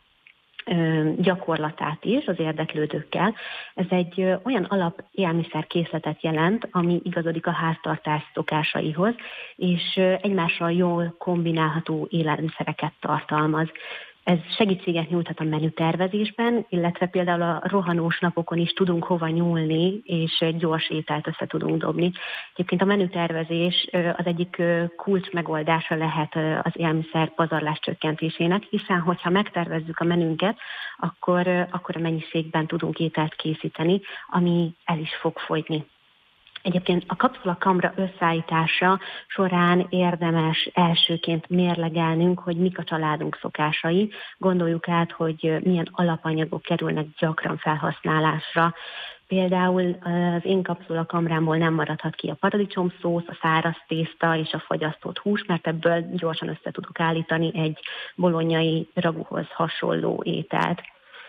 gyakorlatát is az érdeklődőkkel. Ez egy olyan alap élelmiszerkészletet jelent, ami igazodik a háztartás szokásaihoz, és egymással jól kombinálható élelmiszereket tartalmaz. Ez segítséget nyújthat a menütervezésben, illetve például a rohanós napokon is tudunk hova nyúlni, és gyors ételt össze tudunk dobni. Egyébként a menütervezés az egyik kulcs megoldása lehet az élelmiszer pazarlás csökkentésének, hiszen hogyha megtervezzük a menünket, akkor, akkor a mennyiségben tudunk ételt készíteni, ami el is fog fogyni. Egyébként a kapszulakamra összeállítása során érdemes elsőként mérlegelnünk, hogy mik a családunk szokásai. Gondoljuk át, hogy milyen alapanyagok kerülnek gyakran felhasználásra. Például az én kapszulakamrámból nem maradhat ki a paradicsomszósz, a száraz tészta és a fagyasztott hús, mert ebből gyorsan össze tudok állítani egy bolonyai raguhoz hasonló ételt.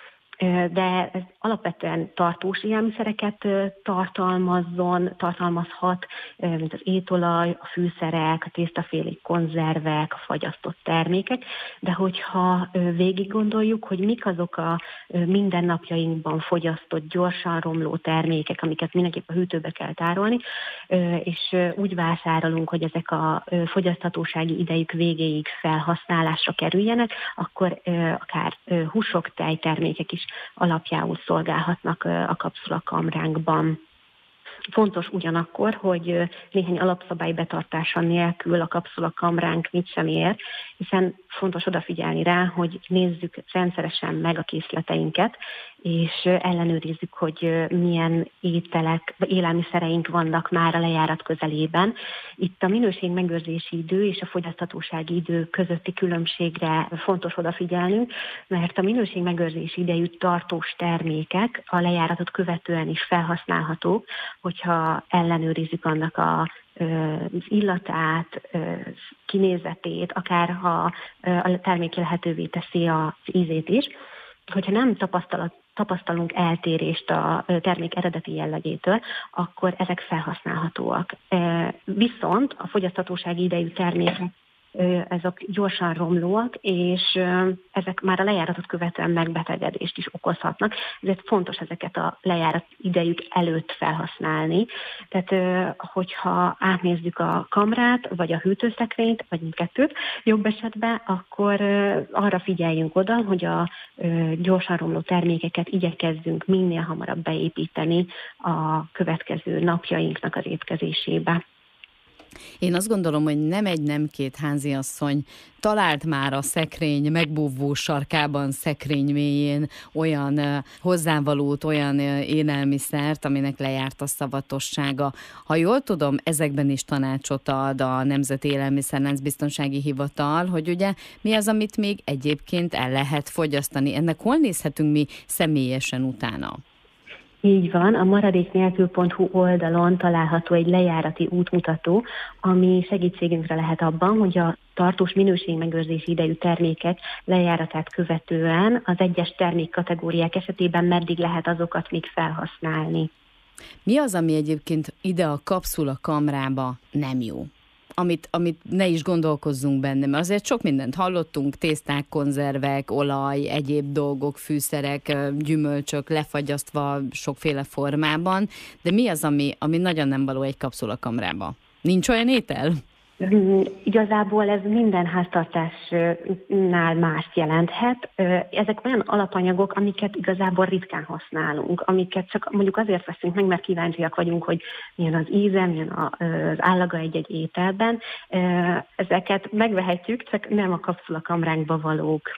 De ez alapvetően tartós élelmiszereket tartalmazzon, tartalmazhat, mint az étolaj, a fűszerek, a tésztafélék, konzervek, a fagyasztott termékek, de hogyha végig gondoljuk, hogy mik azok a mindennapjainkban fogyasztott, gyorsan romló termékek, amiket mindenképp a hűtőbe kell tárolni, és úgy vásárolunk, hogy ezek a fogyaszthatósági idejük végéig felhasználásra kerüljenek, akkor akár húsok, tejtermékek is alapjául szolgálhatnak a kapszulakamránkban. Fontos ugyanakkor, hogy néhány alapszabály betartása nélkül a kapszulakamránk mit sem ér, hiszen fontos odafigyelni rá, hogy nézzük rendszeresen meg a készleteinket, és ellenőrizzük, hogy milyen ételek, vagy élelmiszereink vannak már a lejárat közelében. Itt a minőségmegőrzési idő és a fogyaszthatósági idő közötti különbségre fontos odafigyelnünk, mert a minőségmegőrzési idejű tartós termékek a lejáratot követően is felhasználhatók, hogyha ellenőrizzük annak a az illatát, kinézetét, akár ha a termék lehetővé teszi az ízét is. Hogyha nem tapasztalat, tapasztalunk eltérést a termék eredeti jellegétől, akkor ezek felhasználhatóak. Viszont a fogyaszthatósági idejű termékek ezek gyorsan romlóak, és ezek már a lejáratot követően megbetegedést is okozhatnak, ezért fontos ezeket a lejárat idejük előtt felhasználni. Tehát, hogyha átnézzük a kamrát, vagy a hűtőszekrényt, vagy mindkettőt, jobb esetben, akkor arra figyeljünk oda, hogy a gyorsan romló termékeket igyekezzünk minél hamarabb beépíteni a következő napjainknak az étkezésébe. Én azt gondolom, hogy nem egy, nem két háziasszony talált már a szekrény megbúvó sarkában, szekrény mélyén olyan uh, hozzávalót, olyan uh, élelmiszert, aminek lejárt a szavatossága. Ha jól tudom, ezekben is tanácsot ad a Nemzeti Élelmiszerlánc Biztonsági Hivatal, hogy ugye mi az, amit még egyébként el lehet fogyasztani. Ennek hol nézhetünk mi személyesen utána? Így van, a maradéknélkül pont hu oldalon található egy lejárati útmutató, ami segítségünkre lehet abban, hogy a tartós minőségmegőrzési idejű termékek lejáratát követően az egyes termékkategóriák esetében meddig lehet azokat még felhasználni. Mi az, ami egyébként ide a kapszula kamrába nem jó? Amit, amit ne is gondolkozzunk benne, mert azért sok mindent hallottunk, tészták, konzervek, olaj, egyéb dolgok, fűszerek, gyümölcsök lefagyasztva sokféle formában, de mi az, ami, ami nagyon nem való egy kapszulakamrába? Nincs olyan étel? Igazából ez minden háztartásnál mást jelenthet. Ezek olyan alapanyagok, amiket igazából ritkán használunk, amiket csak mondjuk azért veszünk meg, mert kíváncsiak vagyunk, hogy milyen az íze, milyen az állaga egy-egy ételben. Ezeket megvehetjük, csak nem a kapszulakamránkba valók.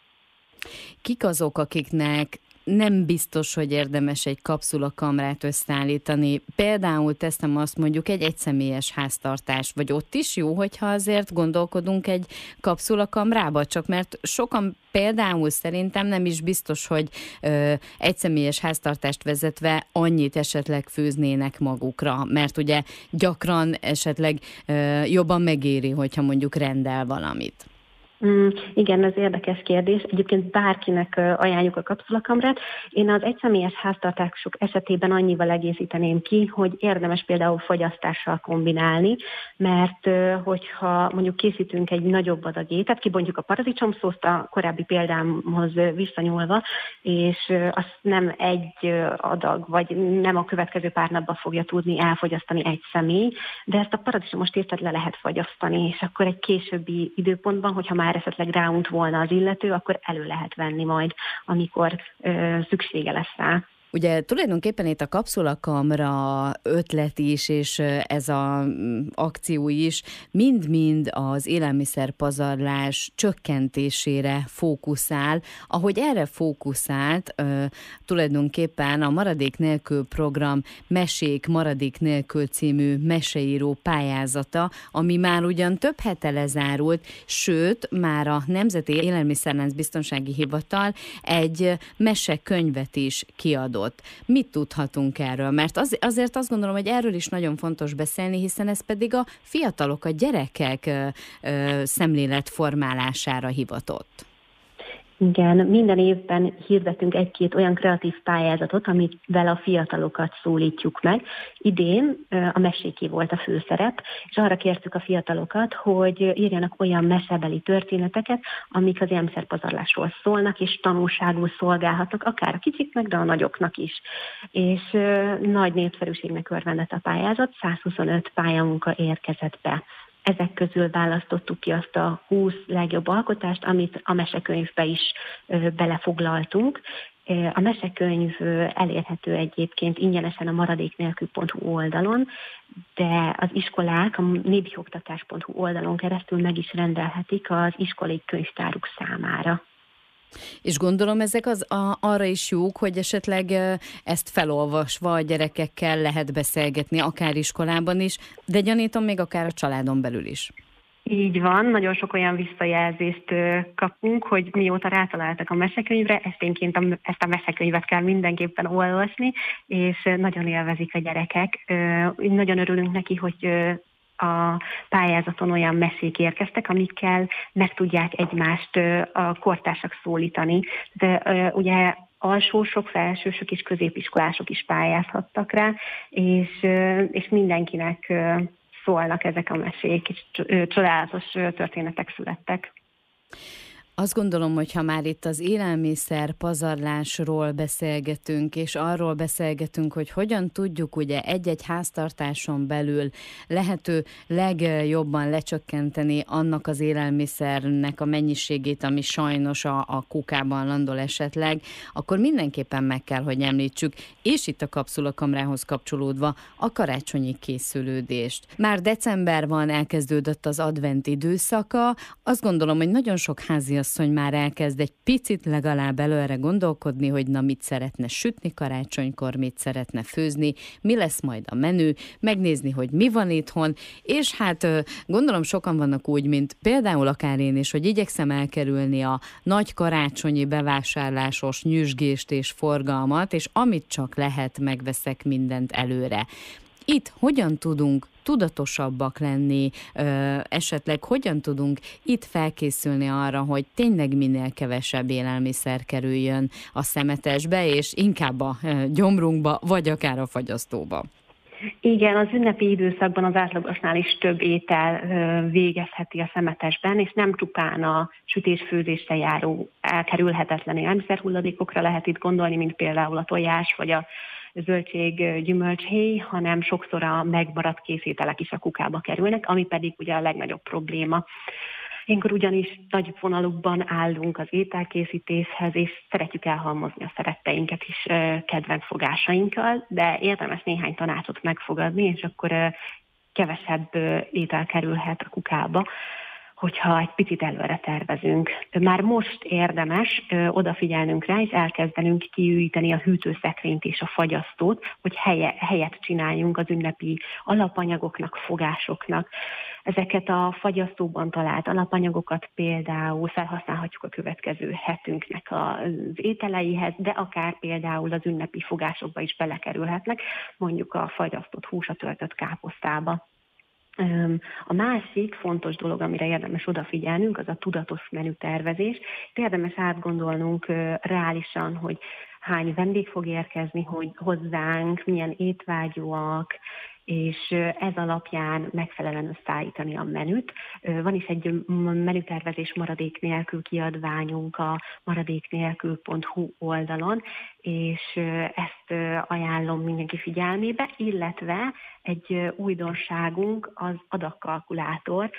Kik azok, akiknek nem biztos, hogy érdemes egy kapszulakamrát összeállítani? Például teszem azt, mondjuk egy egyszemélyes háztartás, vagy ott is jó, hogyha azért gondolkodunk egy kapszulakamrába, csak mert sokan például szerintem nem is biztos, hogy ö, egyszemélyes háztartást vezetve annyit esetleg főznének magukra, mert ugye gyakran esetleg ö, jobban megéri, hogyha mondjuk rendel valamit. Mm, igen, ez érdekes kérdés. Egyébként bárkinek ajánljuk a kapszulakamrát. Én az egyszemélyes háztartások esetében annyival egészíteném ki, hogy érdemes például fogyasztással kombinálni, mert hogyha mondjuk készítünk egy nagyobb adag ételt, kibontjuk a paradicsomszószt a korábbi példámhoz visszanyúlva, és azt nem egy adag, vagy nem a következő pár napban fogja tudni elfogyasztani egy személy, de ezt a paradicsomos tésztát le lehet fogyasztani, és akkor egy későbbi időpontban, hogyha már esetleg ráunt volna az illető, akkor elő lehet venni majd, amikor ö, szüksége lesz rá. Ugye tulajdonképpen itt a kapszulakamra ötlet is, és ez az akció is mind-mind az élelmiszerpazarlás csökkentésére fókuszál. Ahogy erre fókuszált, tulajdonképpen a Maradék nélkül program Mesék Maradék nélkül című meseíró pályázata, ami már ugyan több hete lezárult, sőt, már a Nemzeti Élelmiszerlánc Biztonsági Hivatal egy mesekönyvet is kiadott. Mit tudhatunk erről? Mert az, azért azt gondolom, hogy erről is nagyon fontos beszélni, hiszen ez pedig a fiatalok, a gyerekek ö, ö, szemléletformálására hivatott. Igen, minden évben hirdetünk egy-két olyan kreatív pályázatot, amivel a fiatalokat szólítjuk meg. Idén a meséké volt a főszerep, és arra kértük a fiatalokat, hogy írjanak olyan mesebeli történeteket, amik az élelmiszerpazarlásról szólnak, és tanulságul szolgálhatnak, akár a kicsiknek, de a nagyoknak is. És nagy népszerűségnek örvendett a pályázat, százhuszonöt pályamunka érkezett be. Ezek közül választottuk ki azt a húsz legjobb alkotást, amit a mesekönyvbe is ö, belefoglaltunk, A mesekönyv elérhető egyébként ingyenesen a maradéknélkül pont hu oldalon, de az iskolák a nébihoktatás pont hu oldalon keresztül meg is rendelhetik az iskolai könyvtáruk számára. És gondolom ezek az a, arra is jók, hogy esetleg ezt felolvasva a gyerekekkel lehet beszélgetni, akár iskolában is, de gyanítom még akár a családon belül is. Így van, nagyon sok olyan visszajelzést kapunk, hogy mióta rátaláltak a mesekönyvre, esténként a, ezt a mesekönyvet kell mindenképpen olvasni, és nagyon élvezik a gyerekek. Nagyon örülünk neki, hogy a pályázaton olyan mesék érkeztek, amikkel meg tudják egymást a kortársak szólítani. De ugye alsósok, felsősök és középiskolások is pályázhattak rá, és, és mindenkinek szólnak ezek a mesék, és csodálatos történetek születtek. Azt gondolom, hogy ha már itt az élelmiszer pazarlásról beszélgetünk, és arról beszélgetünk, hogy hogyan tudjuk ugye egy-egy háztartáson belül lehető legjobban lecsökkenteni annak az élelmiszernek a mennyiségét, ami sajnos a, a kukában landol esetleg, akkor mindenképpen meg kell, hogy említsük, és itt a kapszulakamrához kapcsolódva a karácsonyi készülődést. Már december van, elkezdődött az advent időszaka, azt gondolom, hogy nagyon sok háziasszony már elkezd egy picit legalább előre gondolkodni, hogy na mit szeretne sütni karácsonykor, mit szeretne főzni, mi lesz majd a menü, megnézni, hogy mi van itthon, és hát gondolom sokan vannak úgy, mint például akár én is, hogy igyekszem elkerülni a nagy karácsonyi bevásárlásos nyüzsgést és forgalmat, és amit csak lehet, megveszek mindent előre. Itt hogyan tudunk tudatosabbak lenni, esetleg hogyan tudunk itt felkészülni arra, hogy tényleg minél kevesebb élelmiszer kerüljön a szemetesbe, és inkább a gyomrunkba, vagy akár a fagyasztóba? Igen, az ünnepi időszakban az átlagosnál is több étel végezheti a szemetesben, és nem csupán a sütés-főzésre járó elkerülhetetlen élelmiszerhulladékokra lehet itt gondolni, mint például a tojás vagy a zöldség, gyümölcshéj, hanem sokszor a megmaradt készételek is a kukába kerülnek, ami pedig ugye a legnagyobb probléma. Ilyenkor ugyanis nagy vonalukban állunk az ételkészítéshez, és szeretjük elhalmozni a szeretteinket is kedvenc fogásainkkal, de érdemes néhány tanácsot megfogadni, és akkor kevesebb étel kerülhet a kukába, hogyha egy picit előre tervezünk. Már most érdemes ö, odafigyelnünk rá, és elkezdenünk kiüríteni a hűtőszekrényt és a fagyasztót, hogy helye, helyet csináljunk az ünnepi alapanyagoknak, fogásoknak. Ezeket a fagyasztóban talált alapanyagokat például felhasználhatjuk a következő hetünknek az ételeihez, de akár például az ünnepi fogásokba is belekerülhetnek, mondjuk a fagyasztott hús, a töltött káposztába. A másik fontos dolog, amire érdemes odafigyelnünk, az a tudatos menütervezés. Érdemes átgondolnunk reálisan, hogy hány vendég fog érkezni, hogy hozzánk, milyen étvágyúak, és ez alapján megfelelően összeállítani a menüt. Van is egy menütervezés maradék nélkül kiadványunk a maradéknélkül pont hu oldalon, és ezt ajánlom mindenki figyelmébe, illetve egy újdonságunk az adagkalkulátor,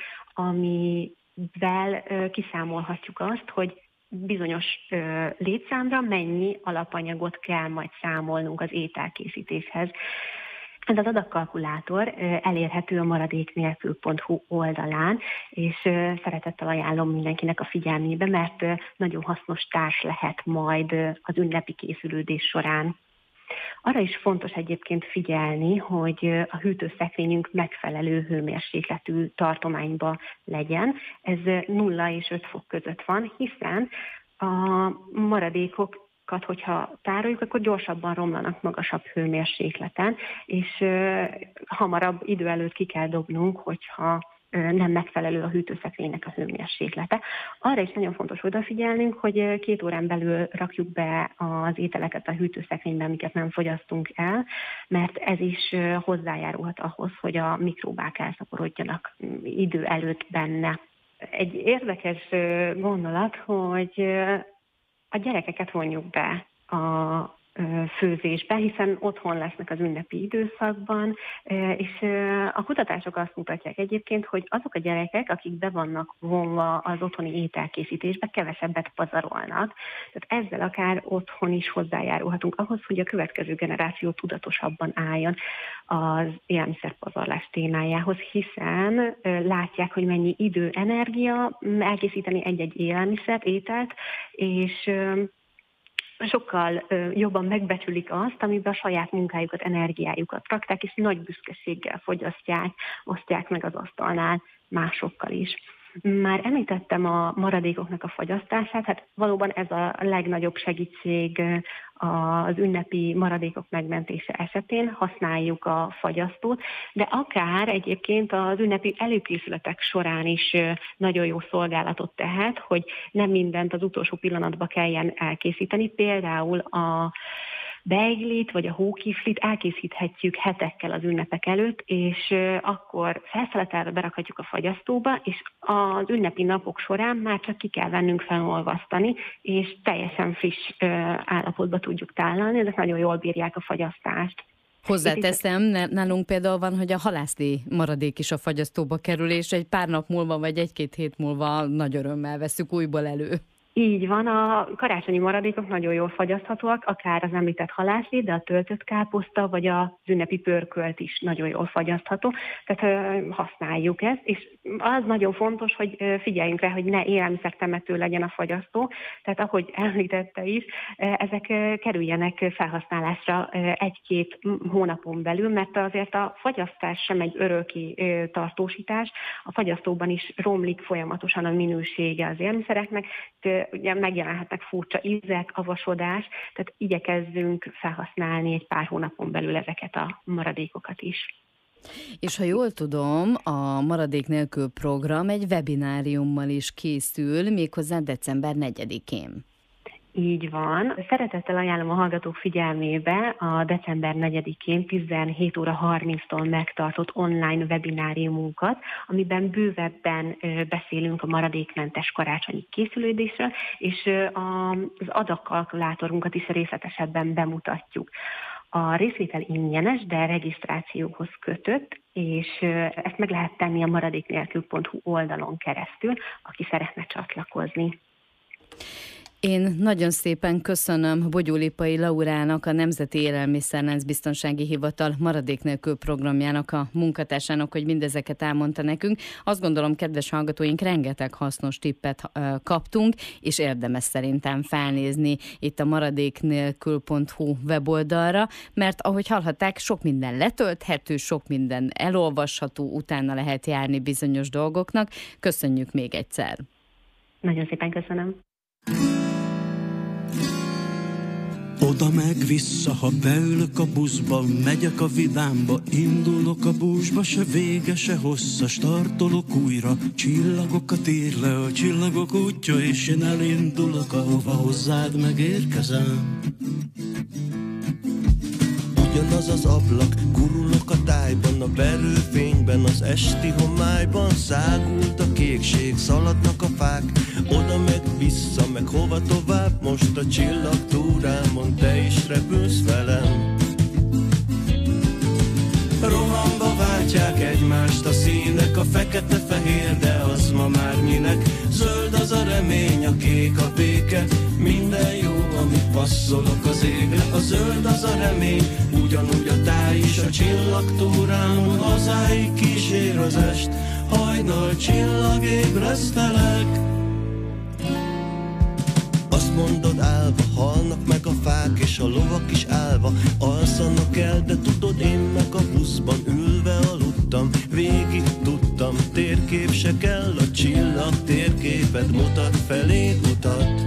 amivel kiszámolhatjuk azt, hogy bizonyos ö, létszámra mennyi alapanyagot kell majd számolnunk az ételkészítéshez. Ez az adagkalkulátor elérhető a maradéknélkül pont hu oldalán, és szeretettel ajánlom mindenkinek a figyelmébe, mert nagyon hasznos társ lehet majd az ünnepi készülődés során. Arra is fontos egyébként figyelni, hogy a hűtőszekrényünk megfelelő hőmérsékletű tartományba legyen. Ez nulla és öt fok között van, hiszen a maradékok, hogyha tároljuk, akkor gyorsabban romlanak magasabb hőmérsékleten, és hamarabb idő előtt ki kell dobnunk, hogyha nem megfelelő a hűtőszekrénynek a hőmérséklete. Arra is nagyon fontos odafigyelnünk, hogy két órán belül rakjuk be az ételeket a hűtőszekrénybe, amiket nem fogyasztunk el, mert ez is hozzájárulhat ahhoz, hogy a mikróbák elszaporodjanak idő előtt benne. Egy érdekes gondolat, hogy a gyerekeket vonjuk be a főzésbe, hiszen otthon lesznek az ünnepi időszakban, és a kutatások azt mutatják egyébként, hogy azok a gyerekek, akik be vannak vonva az otthoni ételkészítésbe, kevesebbet pazarolnak. Tehát ezzel akár otthon is hozzájárulhatunk ahhoz, hogy a következő generáció tudatosabban álljon az élelmiszerpazarlás témájához, hiszen látják, hogy mennyi idő, energia elkészíteni egy-egy élelmiszert, ételt, és sokkal jobban megbecsülik azt, amiben a saját munkájukat, energiájukat rakták, és nagy büszkeséggel fogyasztják, osztják meg az asztalnál másokkal is. Már említettem a maradékoknak a fogyasztását, hát valóban ez a legnagyobb segítség az ünnepi maradékok megmentése esetén, használjuk a fagyasztót, de akár egyébként az ünnepi előkészületek során is nagyon jó szolgálatot tehet, hogy nem mindent az utolsó pillanatban kelljen elkészíteni, például a beiglit vagy a hókiflit elkészíthetjük hetekkel az ünnepek előtt, és akkor felszeletelve berakhatjuk a fagyasztóba, és az ünnepi napok során már csak ki kell vennünk, felolvasztani, és teljesen friss állapotba tudjuk tálalni, ezek nagyon jól bírják a fagyasztást. Hozzáteszem, nálunk például van, hogy a halászlé maradék is a fagyasztóba kerül, és egy pár nap múlva, vagy egy-két hét múlva nagy örömmel vesszük újból elő. Így van, a karácsonyi maradékok nagyon jól fagyaszthatóak, akár az említett halászlé, de a töltött káposzta, vagy az ünnepi pörkölt is nagyon jól fagyasztható, tehát használjuk ezt, és az nagyon fontos, hogy figyeljünk rá, hogy ne élelmiszertemető legyen a fagyasztó, tehát ahogy említette is, ezek kerüljenek felhasználásra egy-két hónapon belül, mert azért a fagyasztás sem egy öröki tartósítás, a fagyasztóban is romlik folyamatosan a minősége az élelmiszereknek, ugye megjelenhetnek furcsa ízek, avasodás, tehát igyekezzünk felhasználni egy pár hónapon belül ezeket a maradékokat is. És ha jól tudom, a Maradék nélkül program egy webináriummal is készül, méghozzá december negyedikén. Így van. Szeretettel ajánlom a hallgatók figyelmébe a december negyedikén tizenhét óra harminctól megtartott online webináriumunkat, amiben bővebben beszélünk a maradékmentes karácsonyi készülődésről, és az adagkalkulátorunkat is részletesebben bemutatjuk. A részvétel ingyenes, de regisztrációhoz kötött, és ezt meg lehet tenni a maradéknélkül pont hu oldalon keresztül, aki szeretne csatlakozni. Én nagyon szépen köszönöm Bogyó-Lipai Laurának, a Nemzeti Élelmiszerlánc Biztonsági Hivatal Maradék nélkül programjának a munkatársának, hogy mindezeket elmondta nekünk. Azt gondolom, kedves hallgatóink, rengeteg hasznos tippet kaptunk, és érdemes szerintem felnézni itt a maradéknélkül pont hu weboldalra, mert ahogy hallhatták, sok minden letölthető, sok minden elolvasható, utána lehet járni bizonyos dolgoknak. Köszönjük még egyszer. Nagyon szépen köszönöm. Oda meg vissza, ha beülök a buszba, megyek a vidámba, indulok a búzsba, se vége, se hossza, startolok újra, csillagokat ír le a csillagok útja, és én elindulok, ahova hozzád megérkezem. Ugyanaz az ablak, gurulok a tájban, a verőfényben, az esti homályban, szágult a kékség, szaladnak a fák, oda meg vissza, meg hova tovább, most a csillagtúrámon te is repülsz velem. Rohamba váltják egymást a színek, a fekete-fehér, de az ma már minek? Zöld az a remény, a kék a béke, minden jó, amit passzolok az égre. A zöld az a remény, ugyanúgy a táj is a csillagtúrámon, hazáig kísér az est, hajnal csillagébresztelek. Azt mondod állva, halnak meg a fák, és a lovak is állva alszanak el, de tudod, én meg a buszban ülve aludtam, végig tudtam, térkép se kell, a csillag térképet mutat, feléd mutat.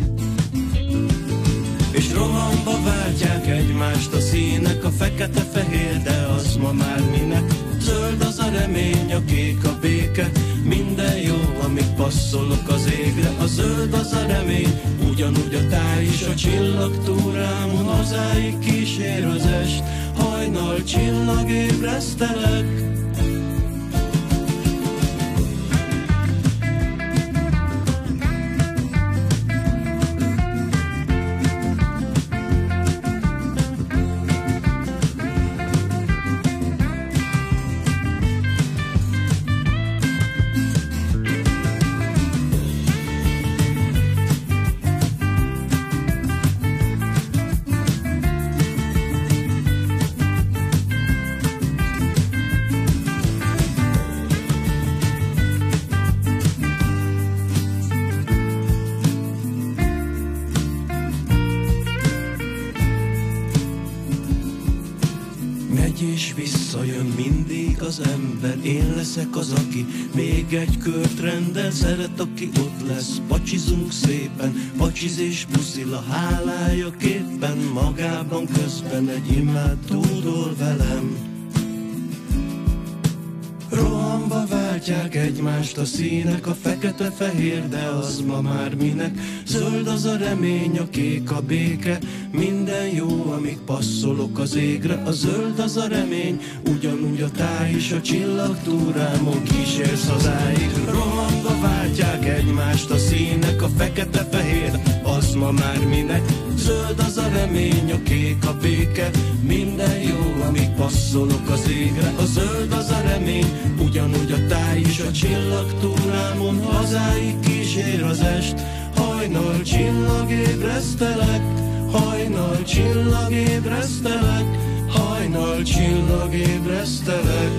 És rohamba váltják egymást a színek, a fekete-fehér, de az ma már minek? Zöld az a remény, a kék a béke, minden jó, amit passzolok az égre. A zöld az a remény, ugyanúgy a táj is a csillagtúrámon, hazáig kísér az est, hajnal csillagébresztelek. és visszajön mindig az ember. Én leszek az, aki még egy kört rendel, szeret, aki ott lesz. Pacsizunk szépen, pacsiz és puszil, a hálája képpen, magában közben egy imádó dól velem. Rohanva váltják egymást a színek, a fekete-fehér, de az ma már minek. Zöld az a remény, a kék a béke, minden jó, amíg passzolok az égre. A zöld az a remény, ugyanúgy a táj is, a csillagtúrámon kísérsz hazáig. Rohanva váltják egymást a színek, a fekete-fehér, az ma már minek. Zöld az a remény, a kék a béke, minden jó, amíg passzolok az égre. A zöld az a remény, ugyanúgy a táj is, a csillagtúrámon hazáig kísér az est. Hajnal csillagébresztelek, hajnal csillagébresztelek, hajnal csillagébresztelek.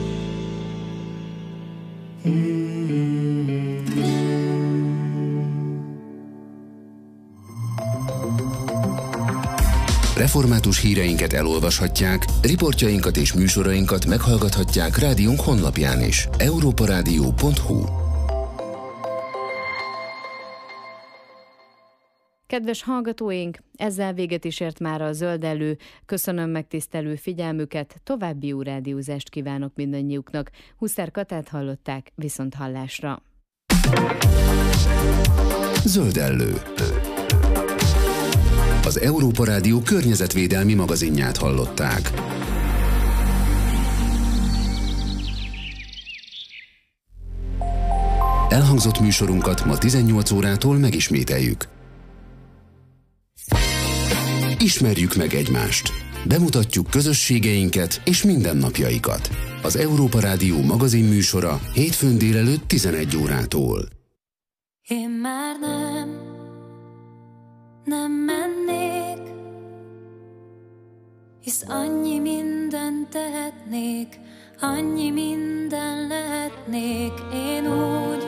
Református híreinket elolvashatják, riportjainkat és műsorainkat meghallgathatják rádiónk honlapján is. európaradio pont hu. Kedves hallgatóink, ezzel véget is ért már a Zöldellő. Köszönöm megtisztelő figyelmüket, további jó rádiózást kívánok mindannyiuknak. Huszár Katát hallották, viszont hallásra. Zöldellő. Az Európa Rádió környezetvédelmi magazinját hallották. Elhangzott műsorunkat ma tizennyolc órától megismételjük. Ismerjük meg egymást. Bemutatjuk közösségeinket és mindennapjaikat. Az Európa Rádió magazin műsora hétfőn délelőtt tizenegy órától. Én már nem, nem mennék, hisz annyi mindent tehetnék, annyi minden lehetnék. Én úgy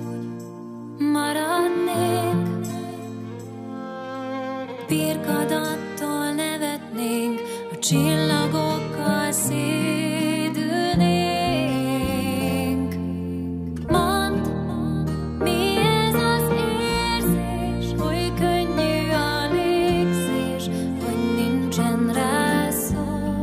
maradnék, birkadattól nevetnénk, a csillagokkal szédülnénk. Mondd, mi ez az érzés, hogy könnyű a légzés, hogy nincsen rá szó.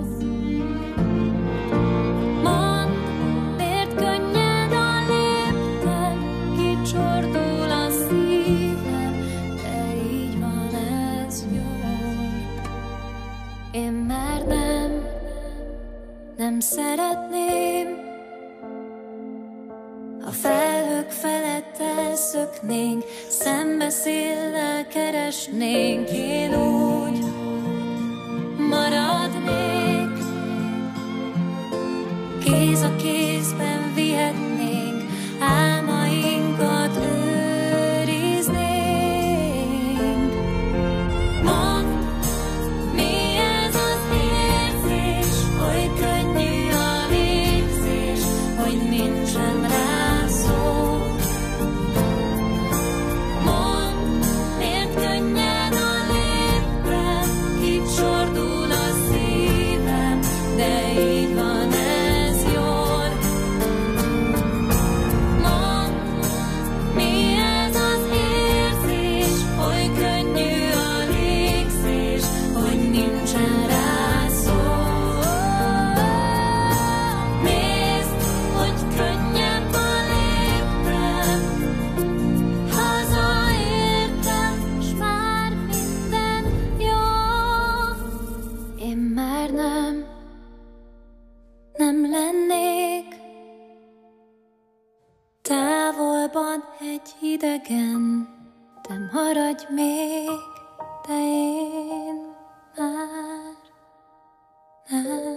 Mondd, miért könnyed a lépten, kicsordul a szívem, de így van ez jó. Én már nem, nem szeretném, a felhők felett elszöknénk, szembeszéllel keresnénk. Én úgy maradnék, kéz a kézben vihetnénk, álmainkat őriznénk. Mondd, mi ez az érzés, hogy könnyű a légzés, hogy nincsen rá szó. Mondd, miért könnyed a léptem, kicsordul a szívem, de így van ez jól. Mondd, mi ez az érzés, hogy könnyű a légzés, hogy nincsen rá szó. Nézd, hogy könnyebb a léptem, hazaértem, s már minden jó. Én már nem, nem lennék távolban egy idegen, de maradj még, de én már nem.